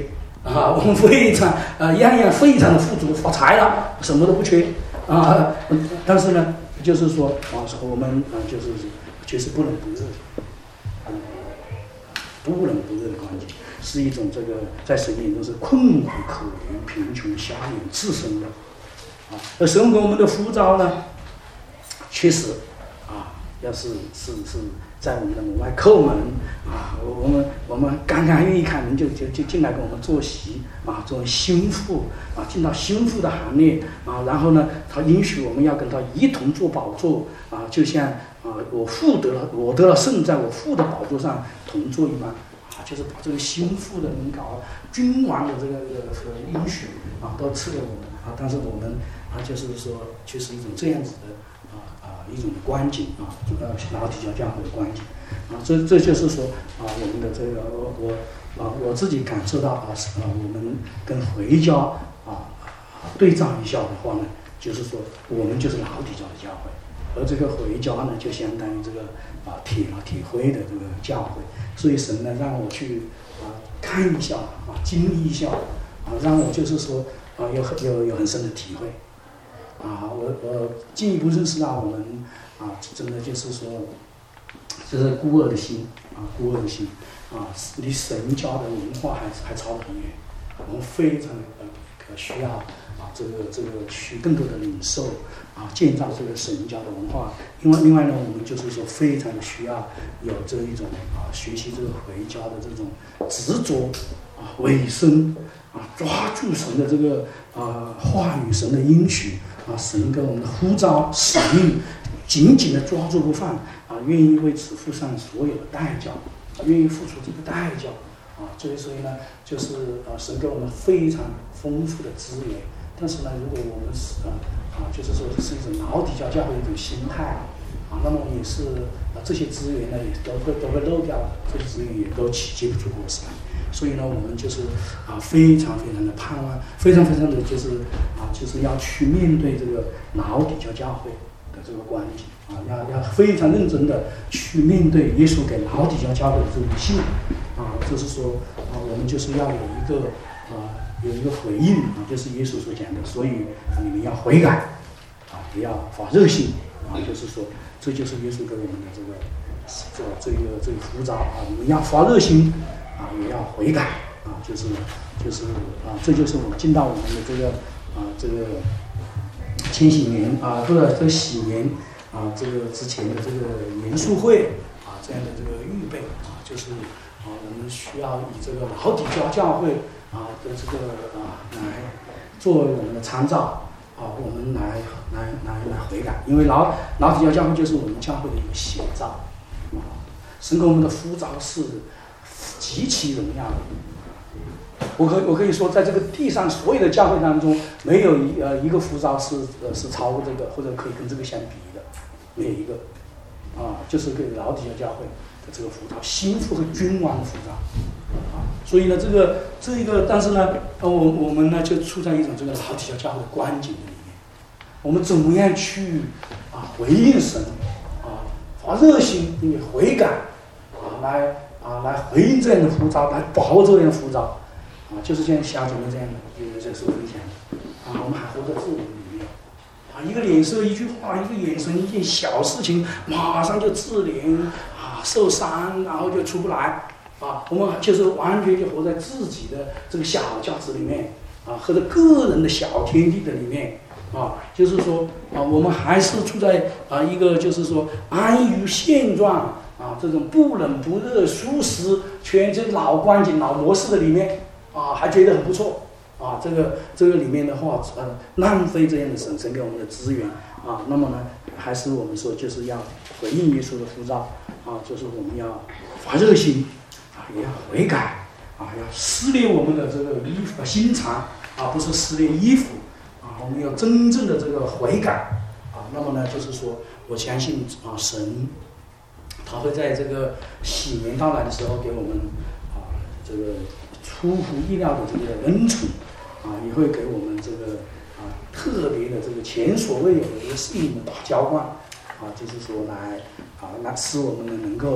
啊，我们非常呃样样非常的富足，发财了，什么都不缺啊。但是呢，就是说啊，我们啊就是就是不冷不热，嗯，不冷不热的关系，是一种这个在神眼中是困苦可怜、贫穷瞎眼自身的啊。而神给我们的呼召呢，确实啊，要是是是。在我们的门外叩门啊，我们我们刚刚愿意开门就就就进来给我们坐席啊，作为心腹啊，进到心腹的行列啊，然后呢，他允许我们要跟他一同坐宝座啊，就像啊我父得了我得了圣，在我父的宝座上同坐一般啊，就是把这个心腹的领导、君王的这个这个应许啊，都赐给我们啊，但是我们啊，就是说，就是一种这样子的。一种光景啊，呃，老底教教会的光景啊，这这就是说啊，我们的这个我我啊我自己感受到啊，啊，我们跟回教啊对照一下的话呢，就是说我们就是老底教的教会，而这个回教呢，就相当于这个啊铁了铁灰的这个教会，所以神呢让我去啊看一下啊，经历一下啊，让我就是说啊有很有有很深的体会。啊，我我进一步认识到我们啊，真的就是说，就是孤儿的心啊，孤儿的心啊，离神教的文化还还差得很远。我们非常呃需要啊，这个这个去更多的领受啊，建造这个神教的文化。另外另外呢，我们就是说非常的需要有这一种啊，学习这个回教的这种执着啊，委身啊，抓住神的这个啊话语，神的应许。啊，神给我们的呼召使命，紧紧的抓住不放啊，愿意为此付上所有的代价，啊、愿意付出这个代价啊，所以所以呢，就是啊，神给我们非常丰富的资源，但是呢，如果我们是啊啊，就是说是一种老底教教会的一种心态啊，那么也是啊，这些资源呢也都会都会漏掉的，这些资源也都起结不出果实来。所以呢，我们就是啊，非常非常的盼望，非常非常的就是啊，就是要去面对这个老底教教会的这个关系啊，要要非常认真的去面对耶稣给老底教教会的这个信啊，就是说啊，我们就是要有一个啊有一个回应啊，就是耶稣所讲的，所以你们要悔改啊，也要发热心啊，就是说这就是耶稣给我们的这个这这个这个呼召啊，你们要发热心。啊，也要悔改啊，就是就是啊，这就是我们进到我们的这个啊这个千禧年啊，或者这个喜年啊，这个之前的这个严肃会啊这样的这个预备啊，就是啊我们需要以这个老底教教会啊的这个啊来作为我们的参照啊，我们来来来来悔改，因为老老底教教会就是我们教会的一个写照啊，神给我们的呼召是。极其荣耀的，我可我可以说，在这个地上所有的教会当中，没有一呃一个呼召是呃是超过这个，或者可以跟这个相比的，没有一个，啊，就是给老底教教会的这个呼召，心腹和君王的呼召，啊，所以呢，这个这个，但是呢，呃，我我们呢就处在一种这个老底教教会的光景里面，我们怎么样去啊回应神，啊发热心并且悔改，啊来。啊，来回应这样的呼召，来把握这样的呼召，啊，就是像小姐妹这样的，有这个时候分享的，啊，我们还活在自我里面，啊，一个脸色，一句话，一个眼神，一件小事情，马上就自怜，啊，受伤，然后就出不来，啊，我们就是完全就活在自己的这个小价值里面，啊，和着个人的小天地的里面，啊，就是说，啊，我们还是处在啊一个就是说安于现状。啊，这种不冷不热、舒适、全这老观景、老模式的里面，啊，还觉得很不错，啊，这个这个里面的话，呃，浪费这样的神神给我们的资源，啊，那么呢，还是我们说就是要回应耶稣的呼召，啊，就是我们要发热心，啊，也要悔改，啊，要撕裂我们的这个衣服心肠，啊，不是撕裂衣服，啊，我们要真正的这个悔改，啊，那么呢，就是说，我相信啊，神。他会在这个喜年到来的时候给我们啊这个出乎意料的这个恩宠啊，也会给我们这个啊特别的这个前所未有的一个圣灵的大浇灌啊，就是说来啊来使我们呢能够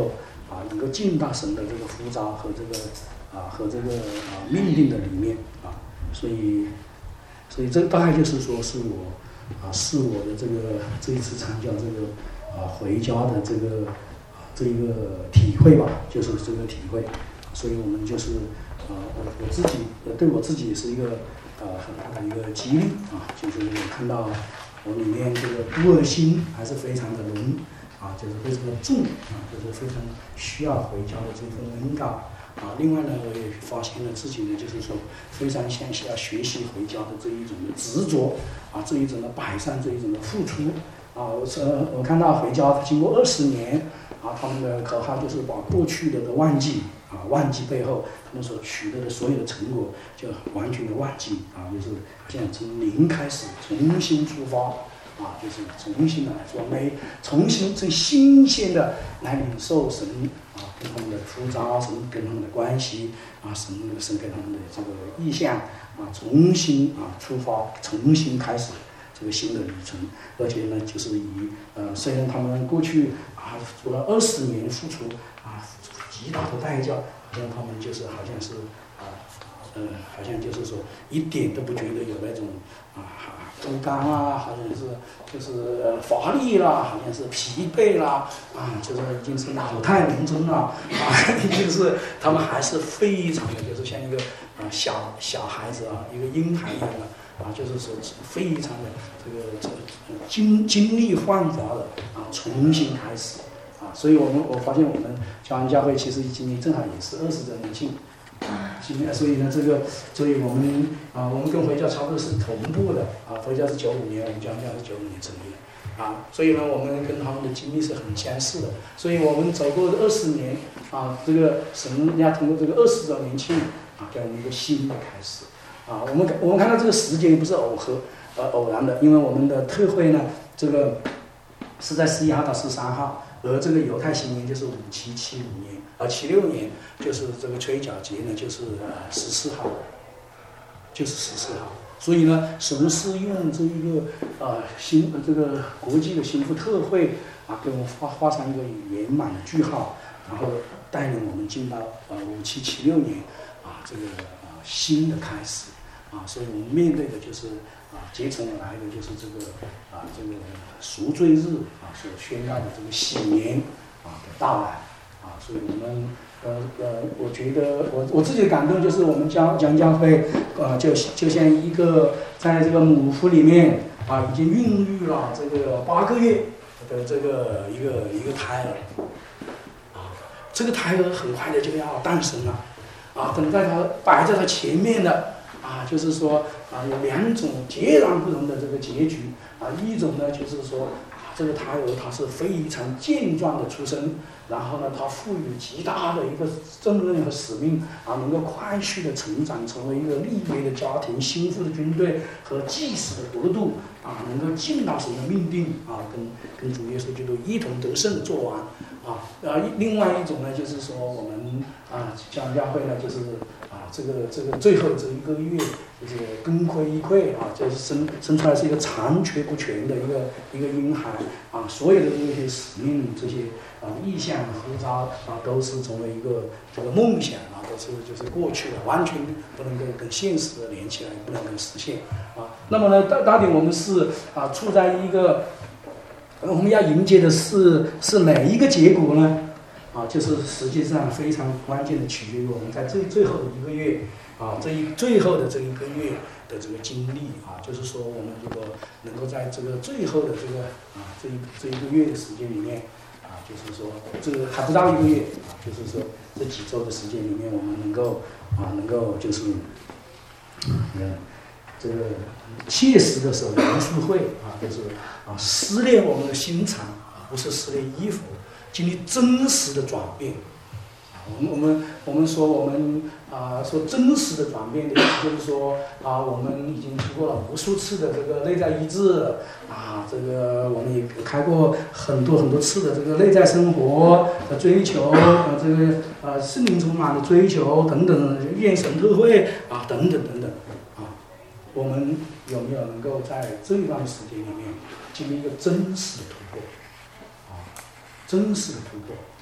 啊能够进到神的这个呼召和这个啊和这个啊命令的里面啊，所以所以这大概就是说是我啊是我的这个这一次参加这个啊回家的这个啊这一个体会吧，就是这个体会，所以我们就是啊我我自己对我自己也是一个呃很大的一个激励啊，就是我看到我里面这个孤儿心还是非常的浓啊，就是非常的重啊，就是非常需要回家的这份恩膏啊。另外呢，我也发现了自己呢，就是说非常想需要学习回家的这一种的执着啊，这一种的摆上，这一种的付出啊。我是我看到回家经过二十年啊，他们的口号就是把过去的都忘记啊，忘记背后他们所取得的所有的成果，就完全的忘记啊，就是好像从零开始重新出发。啊，就是重新的来说，每重新最新鲜的来领受神啊跟他们的呼召，神跟他们的关系啊，神神跟他们的这个意向啊，重新啊出发，重新开始这个新的旅程。而且呢，就是以呃，虽然他们过去啊做了二十年付出啊，付出极大的代价，好像他们就是好像是啊呃，好像就是说一点都不觉得有那种啊。枯干啊，好像是就是呃乏力啦，好像是疲惫啦，啊，就是已经是老态龙钟了，啊，已经是他们还是非常的，就是像一个啊、呃、小小孩子啊，一个婴孩一样的啊，就是说非常的这个这个精精力焕发的啊，重新开始啊，所以我们我发现我们教安教会其实今年正好也是二十周年庆。今天，所以呢，这个，所以我们啊，我们跟回教差不多是同步的啊。回教是九五年，我们教教是九五年成立的啊，所以呢，我们跟他们的经历是很相似的。所以我们走过二十年啊，这个神要通过这个二十周年庆啊，给我们一个新的开始啊。我们我们看到这个时间不是偶合呃偶然的，因为我们的特会呢，这个是在十一号到十三号。而这个犹太新年就是五七七五年，而七六年就是这个吹角节呢，就是呃十四号，就是十四号。所以呢，神是用这一个呃新这个国际的新妇特会啊，给我们画画上一个圆满的句号，然后带领我们进到呃五七七六年啊这个呃新的开始啊，所以我们面对的就是啊结成而来的就是这个啊这个赎罪日啊所宣告的这个喜年啊的到来啊，所以我们呃呃，我觉得我我自己的感动就是我们将将教会呃就就像一个在这个母腹里面啊已经孕育了这个八个月的这个一个一个胎儿啊，这个胎儿很快的就要诞生了啊，等在他摆在他前面的。啊，就是说啊，有两种截然不同的这个结局啊，一种呢就是说啊，这个胎儿他是非常健壮的出生，然后呢，他赋予极大的一个责任和使命啊，能够快速的成长，成为一个立威的家庭、心腹的军队和祭司的国度啊，能够尽到神的命定啊，跟跟主耶稣基督一同得胜做完啊。啊，另外一种呢，就是说我们啊，像教会呢，就是。啊，这个这个最后这一个月就是功亏一篑啊，就是生生出来是一个残缺不全的一个一个婴孩啊，所有的这些使命、这些啊意向、呼召啊，都是成为一个这个梦想啊，都是就是过去的，完全不能够跟现实的连起来，不能够实现啊。那么呢，到到底我们是啊处在一个我们要迎接的是是哪一个结果呢？啊，就是实际上非常关键的取决于我们在最最后的一个月，啊，这一最后的这一个月的这个经历啊，就是说我们如果能够在这个最后的这个啊这一这一个月的时间里面，啊，就是说这个还不到一个月啊，就是说这几周的时间里面，我们能够啊能够就是嗯这个切实的时候描述会啊，就是啊撕裂我们的心肠啊，不是撕裂衣服。经历真实的转变，啊，我们我们我们说我们啊说真实的转变的意思就是说啊，我们已经经过了无数次的这个内在医治啊，这个我们也开过很多很多次的这个内在生活的追求，啊，这个啊圣灵充满的追求等等，愿神特会啊等等等等啊，我们有没有能够在这一段时间里面经历一个真实的突破？真实的突破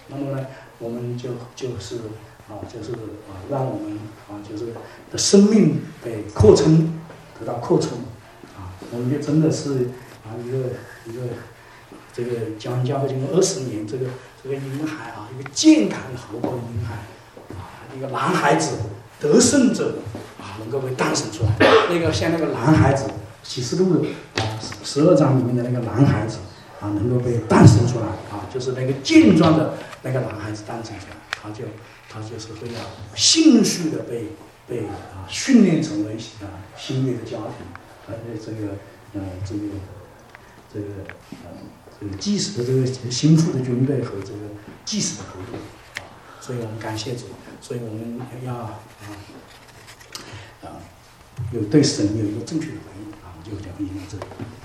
那么呢，我们就就是啊，就是啊，让我们啊，就是的生命被扩充，得到扩充啊，我们就真的是啊一个一个这个江教会经过二十年，这个这个婴孩啊，一个健康活泼的婴孩啊，一个男孩子得胜者啊，能够被诞生出来。那个像那个男孩子，启示录啊十二章里面的那个男孩子啊，能够被诞生出来啊，就是那个健壮的那个男孩子诞生出来，他就他就是会要迅速的被被啊训练成为啊新约的家庭，而且这个呃这个这个呃这个祭司的这个心腹的军队和这个祭司的合作啊，所以我们感谢主，所以我们要啊啊有对神有一个正确的回应啊，就讲应到这里。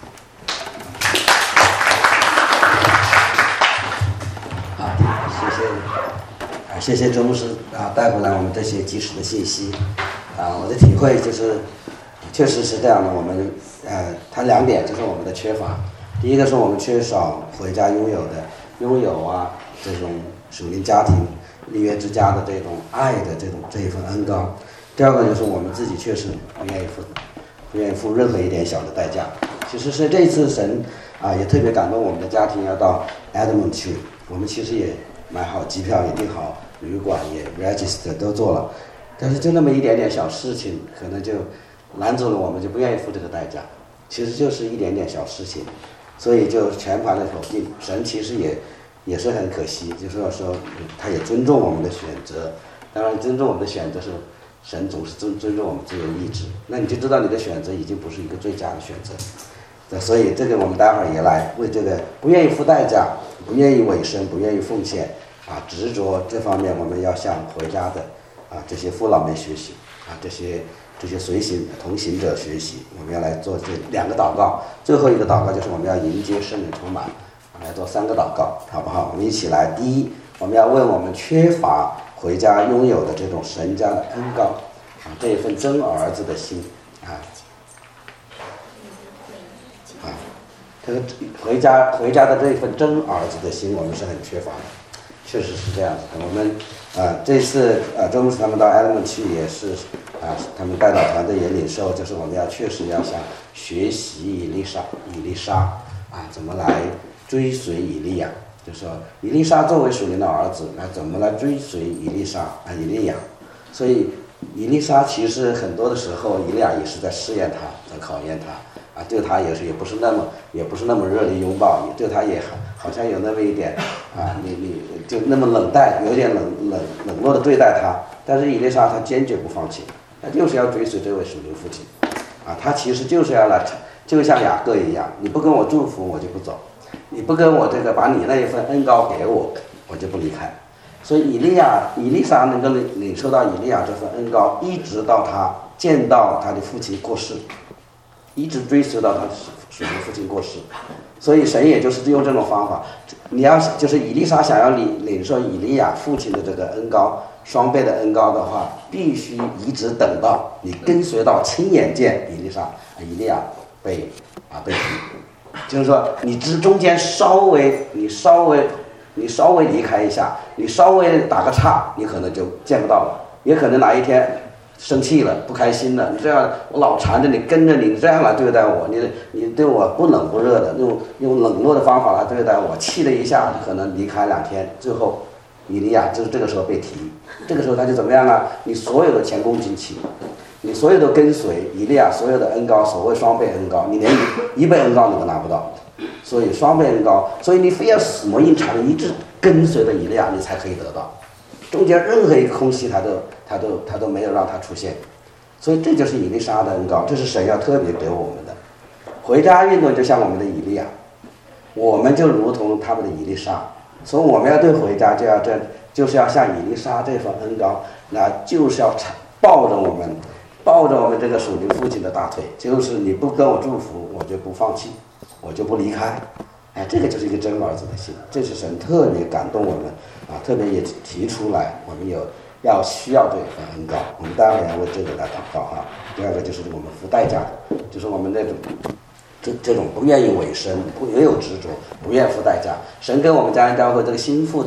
啊，谢谢啊，谢谢周牧师啊带回来我们这些及时的信息啊，我的体会就是确实是这样的，我们呃，它两点就是我们的缺乏。第一个是我们缺少回家拥有的拥有啊这种属灵家庭立约之家的这种爱的这种这一份恩膏。第二个就是我们自己确实不愿意付不愿意付任何一点小的代价。其实是这一次神啊也特别感动我们的家庭要到 Edmond 去，我们其实也买好机票，也订好旅馆，也 register 都做了，但是就那么一点点小事情可能就拦住了我们，就不愿意付这个代价。其实就是一点点小事情，所以就全盘的否定。神其实也也是很可惜，就是说他也尊重我们的选择，当然尊重我们的选择是神总是尊尊重我们自由意志，那你就知道你的选择已经不是一个最佳的选择。所以这个我们待会儿也来为这个不愿意付代价、不愿意委身、不愿意奉献啊执着这方面，我们要向回家的啊这些父老们学习啊，这些这些随行同行者学习。我们要来做这两个祷告，最后一个祷告就是我们要迎接圣灵充满，来做三个祷告，好不好？我们一起来。第一，我们要问我们缺乏回家拥有的这种神家的恩膏啊，这一份真儿子的心啊啊，这个回家回家的这一份真儿子的心，我们是很缺乏的，确实是这样子的。我们啊，这次啊，周牧师他们到埃勒蒙去也是啊，他们带导团队也领受，就是我们要确实要向学习以利沙以利沙啊，怎么来追随以利亚。就是说以利沙作为属灵的儿子，那怎么来追随以利沙啊以利亚？所以以利沙其实很多的时候，以利亚也是在试验他，在考验他啊，对他也是也不是那么也不是那么热烈拥抱，也对他也好像有那么一点啊，你你就那么冷淡，有点冷冷冷落的对待他。但是以利沙他坚决不放弃，他就是要追随这位属灵父亲啊，他其实就是要来，就像雅各一样，你不跟我祝福，我就不走。你不跟我这个把你那一份恩膏给我，我就不离开。所以以利亚、以利沙能够领受到以利亚这份恩膏，一直到他见到他的父亲过世，一直追随到他属灵父亲过世。所以神也就是用这种方法，你要就是以利沙想要领领受以利亚父亲的这个恩膏双倍的恩膏的话，必须一直等到你跟随到亲眼见以利沙、以利亚被啊被提。就是说，你之中间稍微，你稍微，你稍微离开一下，你稍微打个岔，你可能就见不到了。也可能哪一天生气了，不开心了，你这样我老缠着你，跟着你，你这样来对待我，你你对我不冷不热的，用用冷落的方法来对待我，气了一下，你可能离开两天，最后以利亚就是这个时候被提，这个时候他就怎么样啊？你所有的前功尽弃。你所有的跟随以利亚所有的恩膏，所谓双倍恩膏，你连一倍恩膏你都拿不到，所以双倍恩膏，所以你非要死磨硬缠一直跟随着以利亚，你才可以得到。中间任何一个空隙，他都他都他都没有让他出现，所以这就是以利沙的恩膏，这是神要特别给我们的。回家运动就像我们的以利亚，我们就如同他们的以利沙，所以我们要对回家就要这就是要像以利沙这份恩膏，那就是要抱着我们。抱着我们这个属灵父亲的大腿，就是你不跟我祝福，我就不放弃，我就不离开。哎，这个就是一个真儿子的心，这是神特别感动我们啊，特别也提出来，我们有要需要这份恩膏。我们待会儿要为这个来祷告哈。第二个就是我们付代价的，就是我们那种这这种不愿意委身、不也有执着、不愿付代价。神跟我们家人教会这个心腹的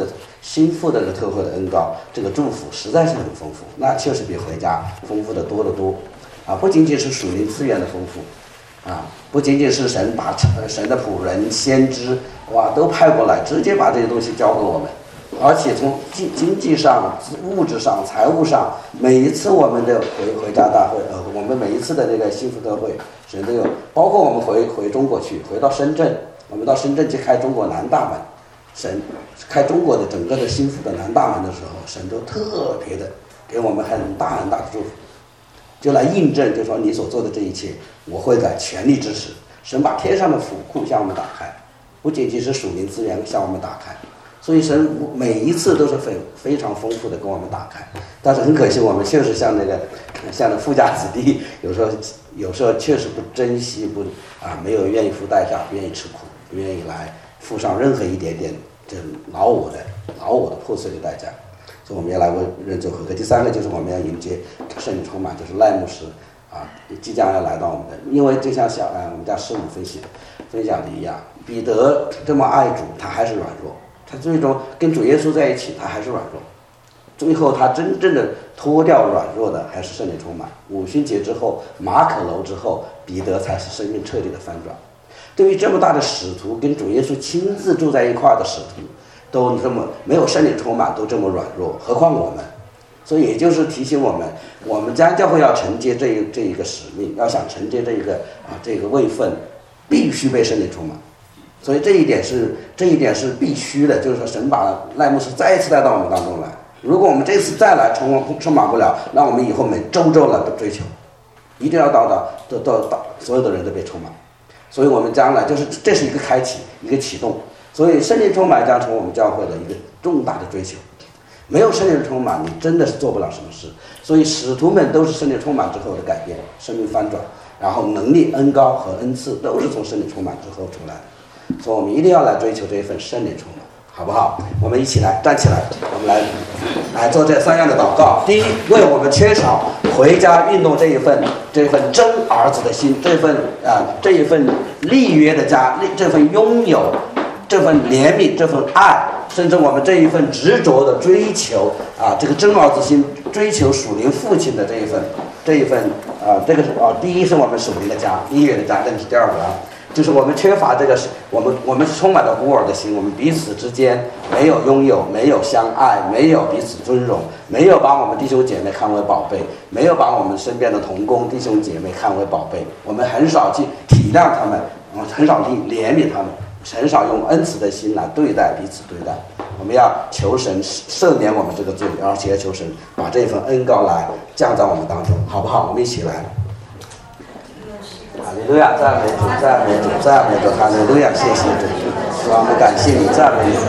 心腹的这个特会的恩膏，这个祝福实在是很丰富，那确实比回家丰富的多得多啊！不仅仅是属灵资源的丰富啊，不仅仅是神把神的仆人、先知哇都派过来，直接把这些东西交给我们，而且从经经济上、物质上、财务上，每一次我们的回回家大会，呃，我们每一次的这个幸福特会，神都有，包括我们回回中国去，回到深圳，我们到深圳去开中国南大门，神开中国的整个的幸福的南大门的时候，神都特别的给我们很大很大的祝福，就来印证，就说你所做的这一切，我会在全力支持。神把天上的府库向我们打开，不仅仅是属灵资源向我们打开。所以神每一次都是非非常丰富的给我们打开，但是很可惜，我们确实像那个像那富家子弟，有时候有时候确实不珍惜，不啊没有愿意付代价，不愿意吃苦，不愿意来付上任何一点点这老我的老我的破碎的代价。所以我们要来为认罪悔改。第三个就是我们要迎接圣灵充满，就是赖牧师啊即将要来到我们的，因为就像小啊我们家师母分析分享的一样，彼得这么爱主，他还是软弱。他最终跟主耶稣在一起，他还是软弱。最后他真正的脱掉软弱的还是圣灵充满。五旬节之后，马可楼之后，彼得才是生命彻底的翻转。对于这么大的使徒，跟主耶稣亲自住在一块的使徒，都这么没有圣灵充满，都这么软弱，何况我们？所以也就是提醒我们，我们家教会要承接这一这一个使命，要想承接这一个啊这个位分，必须被圣灵充满。所以这一点是这一点是必须的，就是说神把赖牧师再一次带到我们当中来。如果我们这次再来充充满不了，那我们以后每周周来追求，一定要到达到到到所有的人都被充满。所以我们将来就是这是一个开启，一个启动。所以圣灵充满将成为我们教会的一个重大的追求。没有圣灵充满，你真的是做不了什么事。所以使徒们都是圣灵充满之后的改变，生命翻转，然后能力、恩膏和恩赐都是从圣灵充满之后出来的。所以我们一定要来追求这一份圣灵充满，好不好？我们一起来站起来，我们来来做这三样的祷告。第一，为我们缺少回家运动这一份这一份真儿子的心，这份啊、呃、这一份立约的家，这份拥有，这份怜悯，这份爱，甚至我们这一份执着的追求啊，这个真儿子心，追求属灵父亲的这一份这一份啊、呃，这个是啊，第一是我们属灵的家，立约的家，这是第二个啊。就是我们缺乏这个，我们我们充满了孤儿的心，我们彼此之间没有拥有，没有相爱，没有彼此尊荣，没有把我们弟兄姐妹看为宝贝，没有把我们身边的同工弟兄姐妹看为宝贝，我们很少去体谅他们，我们很少去怜悯他们，很少用恩慈的心来对待彼此对待。我们要求神赦免我们这个罪，而且要求神把这份恩膏来降在我们当中，好不好？我们一起来。哈利路亚，赞美主，赞美主，赞美主，哈利路亚，谢谢主，主啊，我们感谢你，赞美你。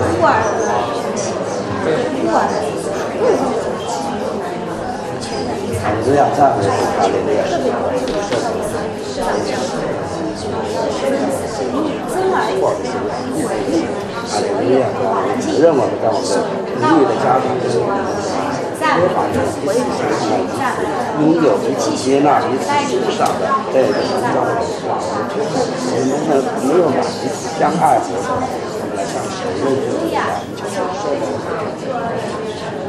哈利路亚，赞美主，哈利路亚。哈利路亚，承认我们在我们的灵里的家庭中，缺乏这种拥有彼此接纳、彼此欣赏的这样一个神教的文化，我们能不能没有把彼此相爱活出来？我们来向神认罪，来求神赦免。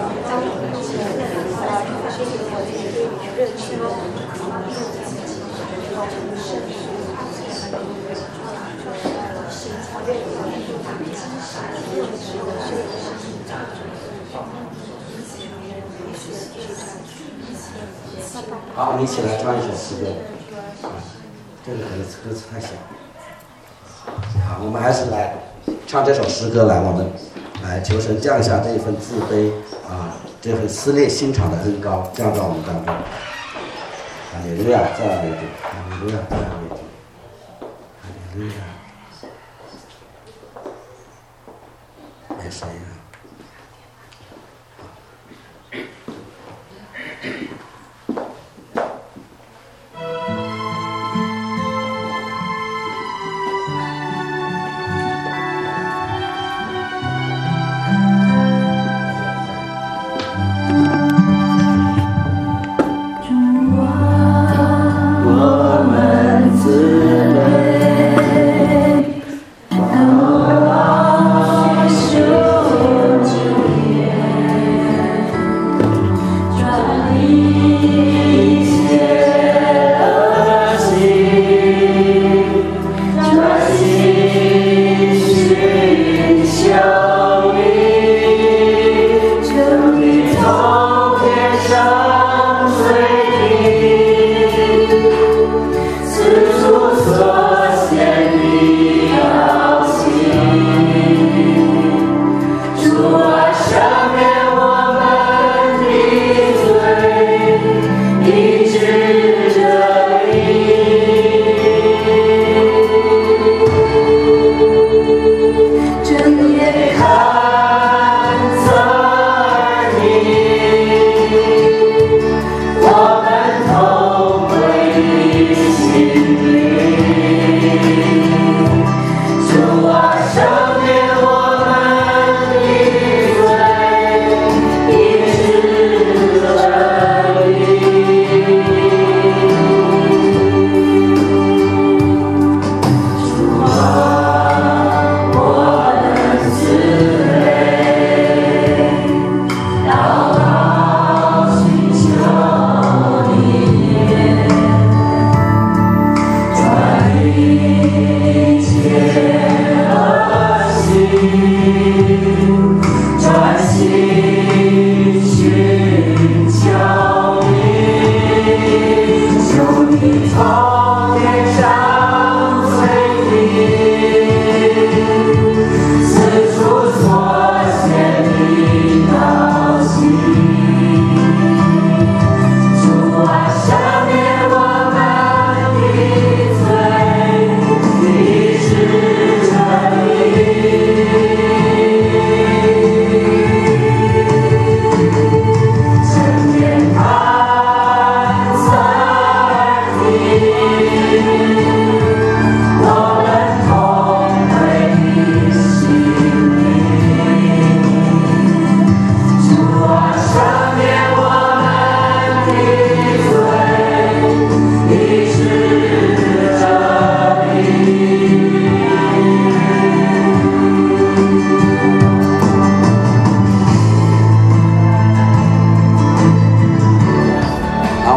好，我们一起来唱一首诗歌。这个可能歌词太小。好，我们还是来唱这首诗歌，来，我们来求神降下这一份自卑啊，这份撕裂心肠的恩膏降到我们当中。哈利路亚，赞美主，哈利路亚，赞美主，哈利路亚。没声音啊。 我们自卑，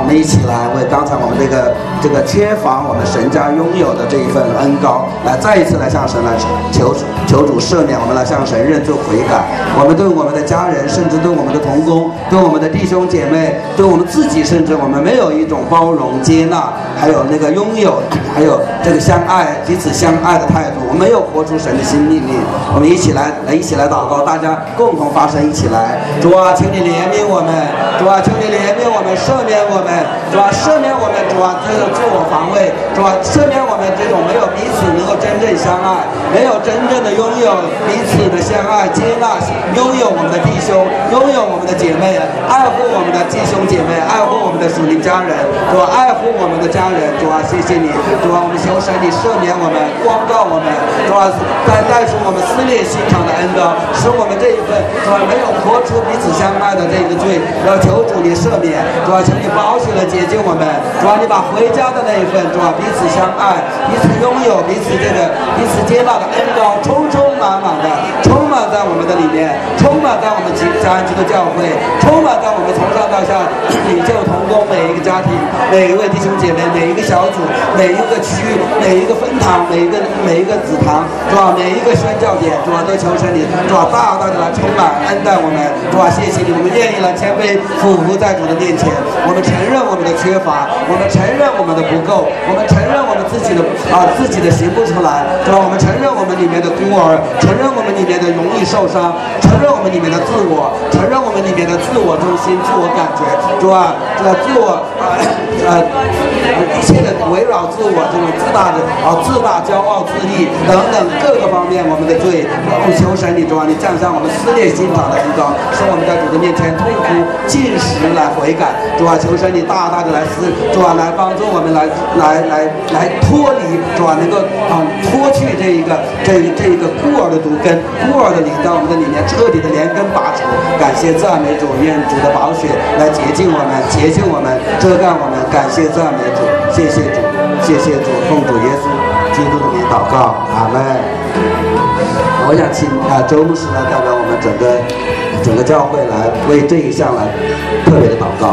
们一起来为刚才我们这个这个缺乏我们神家拥有的这一份恩膏，来再一次来向神来求求主赦免，我们来向神认罪悔改。我们对我们的家人，甚至对我们的同工，对我们的弟兄姐妹，对我们自己，甚至我们没有一种包容接纳，还有那个拥有，还有这个相爱彼此相爱的态度，我们没有活出神的新命令。我们一起来来一起来祷告，大家共同发声，一起来。主啊，请你怜悯我们，主啊，求你怜悯我们，赦免我们，主啊，赦免我们，主啊，这种自我防卫，主啊，赦免我们这种没有彼此能够真正相爱，没有真正的拥有彼此的相爱接纳，拥有我们的弟兄，拥有我们的姐妹，爱护我们的弟兄姐妹，爱护我们的属灵家人，主啊，爱护我们的家人，主啊，谢谢你，主啊，我们求神你赦免我们，光照我们，主啊，带带出我们撕裂心肠的恩膏，使我们这一份主啊没有活出彼此相爱的这个罪，要求主你赦免，主啊，求你保血的解救我们，主啊，你把回家的那一份主啊彼此相爱，彼此拥有，彼此这个彼此接纳的恩膏，充充满满的充满在我们的里面，充满在我们家安居的教会，充满在我们从上到下领袖同工每一个家庭，每一位弟兄姐妹，每一个小组，每一个区，每一个分堂，每一个每一个子堂，是吧？每一个宣教点，是吧？都求神你，是吧？大大的来充满恩待我们，是吧？谢谢你，我们愿意来谦卑俯伏在主的面前，我们承认我们的缺乏，我们承认我们的不够，我们承认我们自己的啊自己的行不出来，是吧？我们承认我们里面的孤儿，承认我们里面的容易受伤，承认我们里面的自我，承认我们里面的自我中心、自我感觉，是吧？这个自我啊呃一切的围绕自我这种自大的啊自大、骄傲、自利等等各个方面我们的罪，我们求神你主啊，你降下我们撕裂心肠的恩膏，使我们在主的面前痛哭进食来悔改，主啊，求神你大大的来撕，主啊，来帮助我们来来来来脱离，主啊，能够啊脱去这一个这一这一个孤儿的毒根，孤儿的灵在我们的里面彻底的连根拔除。感谢赞美主，愿主的宝血来洁净我们，洁净我们，遮盖我们。感谢赞美主，谢谢主，谢谢主，奉主耶稣基督的名祷告，阿门。我想请啊周牧师来代表我们整个整个教会来为这一项来特别的祷告。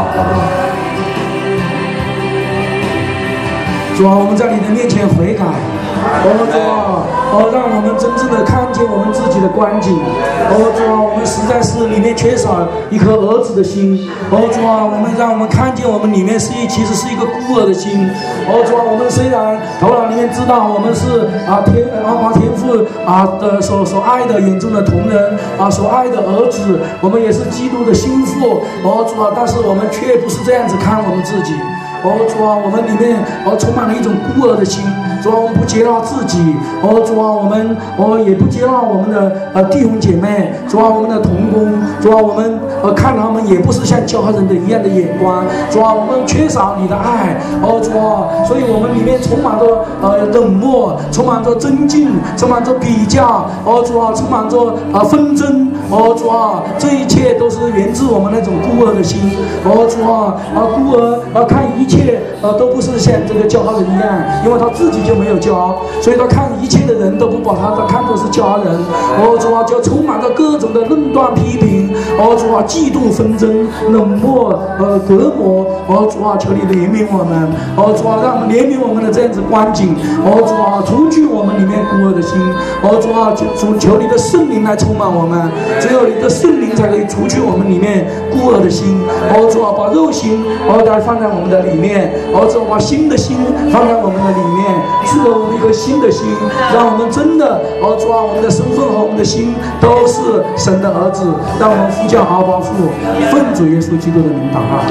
主啊，我们在你的面前悔改，哦主啊，哦让我们真正的看见我们自己的光景，哦主啊，我们实在是里面缺少一颗儿子的心，哦主啊，我们让我们看见我们里面是一其实是一个孤儿的心，哦主啊，我们虽然头脑里面知道我们是啊天阿爸天父啊的所所爱的眼中的同人啊所爱的儿子，我们也是基督的心腹，哦主啊，但是我们却不是这样子看我们自己。哦主啊，我们里面哦充满了一种孤儿的心，主啊，我们不接纳自己，哦主啊，我们哦也不接纳我们的呃弟兄姐妹，主啊，我们的同工，主啊，我们呃看他们也不是像教人的一样的眼光，主啊，我们缺少你的爱，哦主啊，所以我们里面充满着呃冷漠，充满着尊敬，充满着比较，哦主啊，充满着啊、呃、纷争，哦主啊，这一切都是源自我们那种孤儿的心，哦主啊，啊孤儿啊看一。一切呃都不是像这个骄傲人一样，因为他自己就没有骄傲，所以他看一切的人都不把他看作是骄傲人。哦主啊，就充满着各种的论断批评。哦主啊，嫉妒纷争、冷漠呃隔膜。哦主啊，求你怜悯我们。哦主啊，让我们怜悯我们的这样子光景。哦主啊，除去我们里面孤儿的心。哦主啊，主求你的圣灵来充满我们，只有你的圣灵才可以除去我们里面孤儿的心。哦主啊，把肉心哦来放在我们的里面，哦主啊，把新的心放在我们的里面，赐给我们一颗新的心，让我们真的哦主啊，我们的身份和我们的心都是神的儿子，让我们呼叫阿爸父，奉主耶稣基督的名祷告。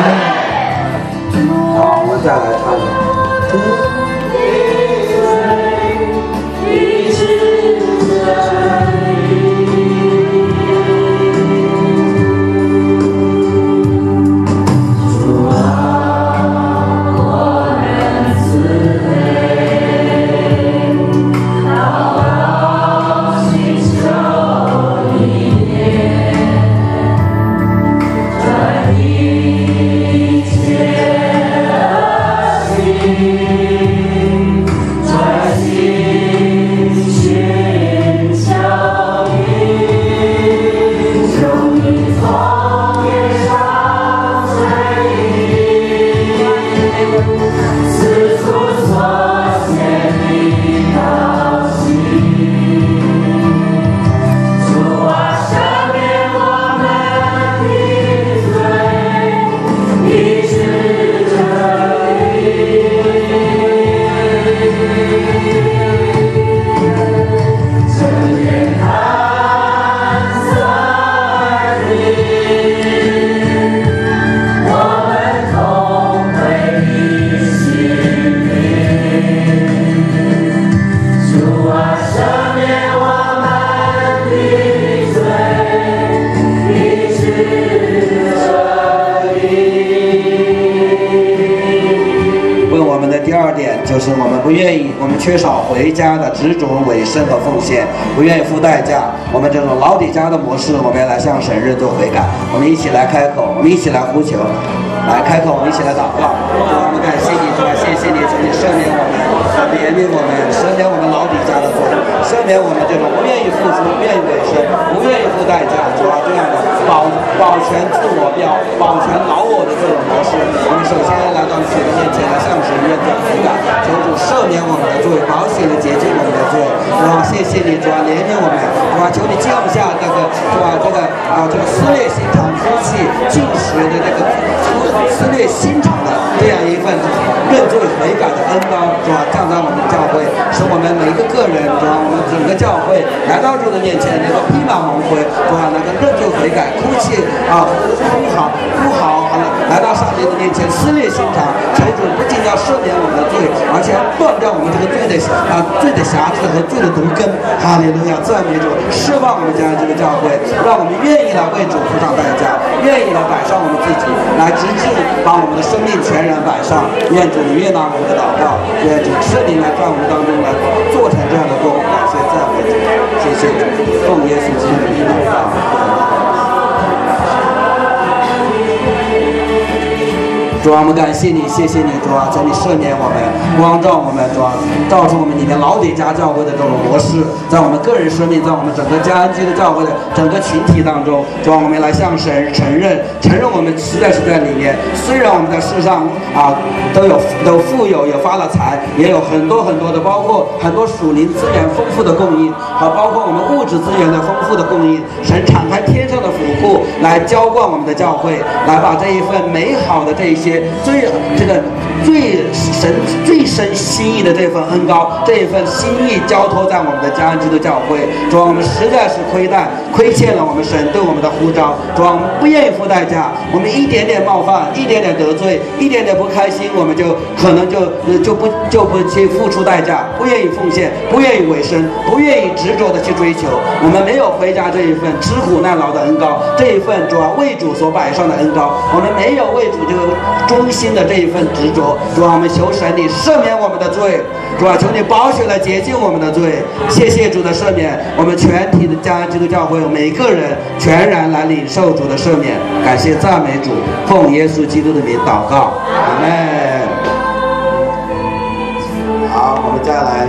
好，我们再来唱。 用你方言上水。 就是我们不愿意，我们缺少回家的执着、委身和奉献，不愿意付代价。我们这种老底家的模式，我们要来向神认罪悔改。我们一起来开口，我们一起来呼求，来开口，我们一起来祷告。主啊，我们感谢你，主啊，谢谢你，求你赦免我们，怜悯我们，赦免我们老底家的罪，赦免我们这种不愿意付出、不愿意委身、不愿意付代价，主啊，这样的保保全自我表、保全老我的这种模式。我们首先来到主的面前，来向神认罪悔改。求主赦免我们的罪，保险的洁净我们的罪，主啊，谢谢你，主啊，怜悯我们，主啊，求你降下这个，主啊，这个啊，这个撕裂心肠、哭泣、进食的这个撕裂心肠的这样一份认罪悔改的恩膏，主啊，降在我们的教会，使我们每一个个人，主啊，我们整个教会来到主的面前，能够披麻蒙灰，主啊，能够认罪悔改、哭泣啊，哭嚎、哭嚎，好了，来到上帝的面前，撕裂心肠，求主不仅要赦免我们的罪，而且要断掉我们这个罪的啊罪的瑕疵和罪的毒根。哈利路亚，赞美主，释放我们家这个教会，让我们愿意来为主付上代价，愿意来摆上我们自己，来直至把我们的生命全然摆上。愿主你悦纳我们的祷告，愿主圣灵来在我们当中来做成这样的工，感谢赞美主，谢谢主，奉耶稣基督的名祷告。主啊，我们感谢你，谢谢你，主啊，求你赦免我们，光照我们，主啊，照出我们里面老底家教会的这种模式，在我们个人生命，在我们整个嘉安基督教会的整个群体当中，主啊，我们来向神承认，承认我们实在是在里面。虽然我们在世上啊都有都富有，也发了财，也有很多很多的，包括很多属灵资源丰富的供应，好，包括我们物质资源的丰富的供应。神敞开天上的府库来浇灌我们的教会，来把这一份美好的这一些。最这个最神最深心意的这份恩膏，这一份心意交托在我们的嘉安基督教会。主啊，我们实在是亏待亏欠了我们神对我们的呼召。主啊，我们不愿意付代价，我们一点点冒犯，一点点得罪，一点点不开心，我们就可能就就不就不去付出代价，不愿意奉献，不愿意委身，不愿意执着的去追求。我们没有回家这一份吃苦耐劳的恩膏，这一份主啊为主所摆上的恩膏，我们没有为主这个忠心的这一份执着。主啊，我们求神你赦免我们的罪，主啊，求你宝血来洁净我们的罪。谢谢主的赦免，我们全体的嘉安基督教会每个人全然来领受主的赦免。感谢赞美主，奉耶稣基督的名祷告，阿门。好，我们再来。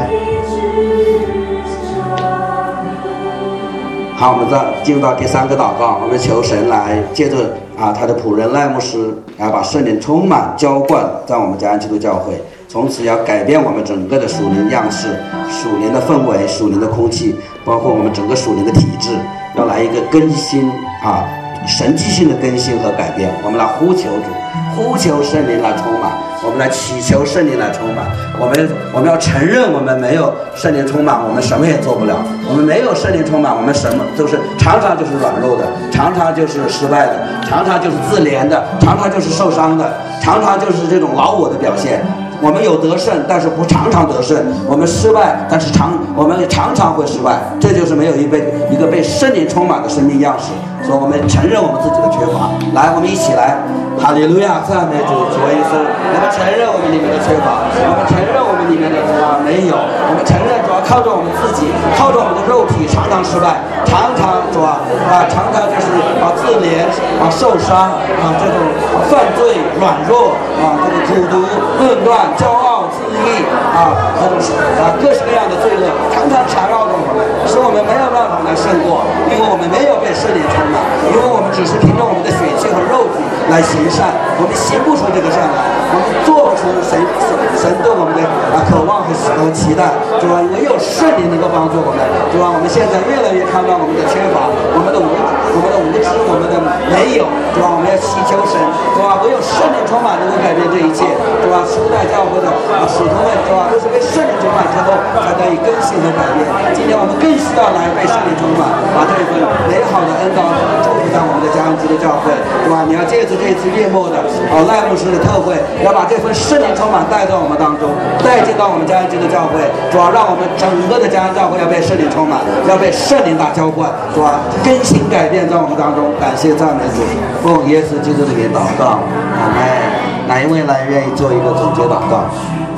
好，我们再进入到第三个祷告，我们求神来接着啊，他的仆人赖牧师来把圣灵充满浇灌在我们嘉安基督教会，从此要改变我们整个的属灵样式、属灵的氛围、属灵的空气，包括我们整个属灵的体制，要来一个更新啊，神迹性的更新和改变。我们来呼求主，呼求圣灵来充满，我们来祈求圣灵来充满。我们我们要承认，我们没有圣灵充满，我们什么也做不了。我们没有圣灵充满，我们什么都是常常就是软弱的，常常就是失败的，常常就是自怜的，常常就是受伤的，常常就是这种老我的表现。我们有得胜，但是不常常得胜；我们失败，但是常我们常常会失败。这就是没有一被一个被圣灵充满的生命样式。所以我们承认我们自己的缺乏。来，我们一起来，哈利路亚，赞美主，主耶稣。我们承认我们里面的缺乏，我们承认我们里面的主啊没有，我们承认主要靠着我们自己，靠着我们的肉体常常失败，常常主啊啊常常就是啊自怜啊受伤啊这种犯罪软弱啊这个苦毒论断骄傲自义啊这种啊各式各样的罪恶常常缠绕着我们，使我们没有办法来胜过，因为我们没有被圣灵充满，因为我们只是凭着我们的血气和肉体来行善。 我们行不出这个善来，我们做不出神神神对我们的啊渴望和和期待，主啊，唯有圣灵能够帮助我们，主啊，我们现在越来越看到我们的缺乏，我们的无我们的无知，我们的没有，主啊，我们要祈求神，主啊，唯有圣灵充满能够改变这一切，主啊，初代教会的啊使徒们，主啊，都是被圣灵充满之后才得以更新和改变。今天我们更需要来被圣灵充满，把这份美好的恩膏祝福在我们的嘉恩基督教会，对吧？你要借助这一次月末的啊赖牧师的特会，要把这份圣灵充满带到我们当中，带进到我们嘉恩基督教会，主要让我们整个的嘉恩教会要被圣灵充满，要被圣灵大浇灌，是吧？更新改变在我们当中，感谢赞美主，奉耶稣基督的名祷告，阿们。哪一位来愿意做一个总结祷告？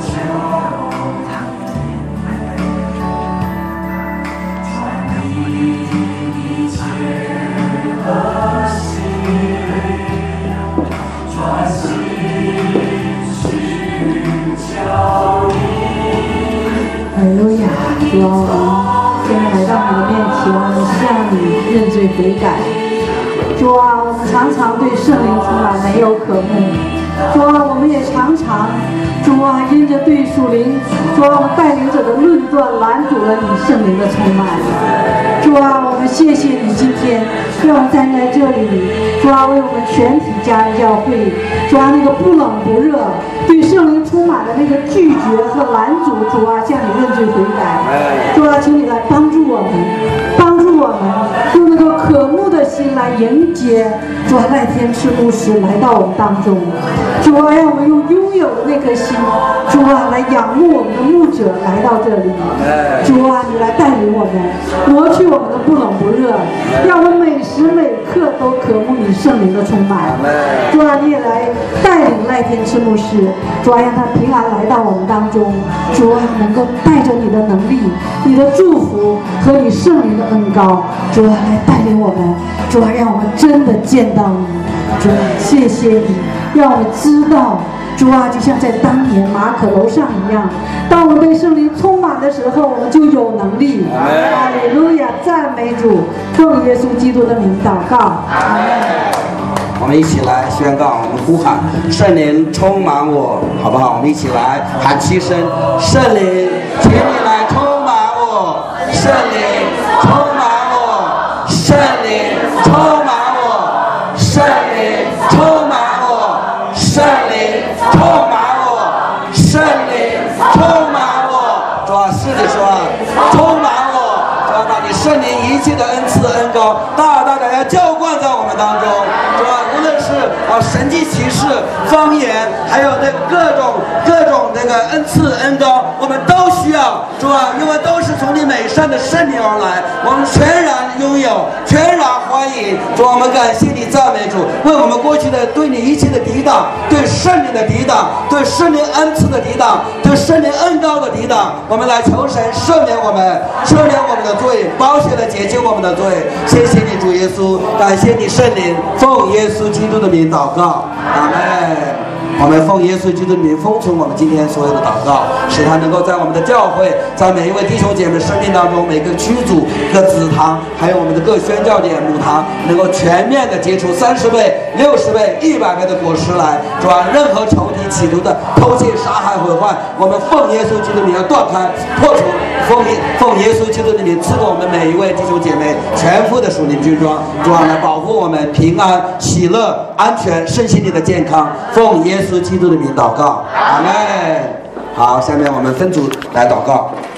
哈利路亚，主啊，我们现在来到你的面前，我们向你认罪悔改。主啊，我们常常对圣灵充满没有渴慕。主啊，我们也常常，主啊，因着对属灵，主啊，我们带领者的论断拦阻了你圣灵的充满。主啊，我们谢谢你今天让我们站在这里，主啊，为我们全体家人教会，主啊，那个不冷不热，对圣灵充满的那个拒绝和拦阻，主啊，向你认罪悔改。主啊，请你来帮助我们，帮助我们用那个渴慕的心来迎接主啊赖天赐牧师来到我们当中。主啊，让我们用拥有的那颗心，主啊，来仰慕我们的牧者来到这里。主啊，你来带领我们，挪去我们的不冷不热，让我们每时每刻都渴慕你圣灵的充满。主啊，你也来带领赖天赐牧师，主啊，让他平安来到我们当中。主啊，能够带着你的能力、你的祝福和你圣灵的恩膏，主啊，来带领我们。主啊，让我们真的见到你。主啊，谢谢你，让我们知道，主啊，就像在当年马可楼上一样，当我们被圣灵充满的时候，我们就有能力。哈利路亚，赞美主，奉耶稣基督的名祷告。阿门。 我们一起来宣告，我们呼喊圣灵充满我，好不好？我们一起来喊七声：圣灵，请你来充满我，圣灵充满我，圣灵充满我，圣灵充满我，圣灵充满我，圣灵充满我。主啊，是的说啊，充满我，主啊，把你圣灵一切的恩赐恩膏大大的要浇灌在我们当中，主啊。无论是啊神迹奇事、方言，还有那个各种各种那个恩赐恩膏，我们都需要，主啊，因为都是从你美善的圣灵而来，我们全然拥有，全然欢迎。主啊，我们感谢你，赞美主，为我们过去的对你一切的抵挡，对圣灵的抵挡，对圣灵恩赐的抵挡，对圣灵恩膏的抵挡，我们来求神赦免我们，赦免我们的罪，宝血来解救我们的罪。谢谢你，主耶稣，感谢你圣灵，奉耶稣基督的名祷告，阿门。我们奉耶稣基督的名封存我们今天所有的祷告，使他能够在我们的教会，在每一位弟兄姐妹生命当中，每个区组、各子堂，还有我们的各宣教点母堂，能够全面的结出三十倍、六十倍、一百倍的果实来。主啊，任何仇敌企图的偷窃、杀害、毁坏，我们奉耶稣基督的名要断开、破除。奉耶奉耶稣基督的名赐给我们每一位弟兄姐妹全副的属灵军装，主啊，来保护我们平安、喜乐、安全、身心灵的健康。奉耶稣基督的名祷告，阿门。好，下面我们分组来祷告。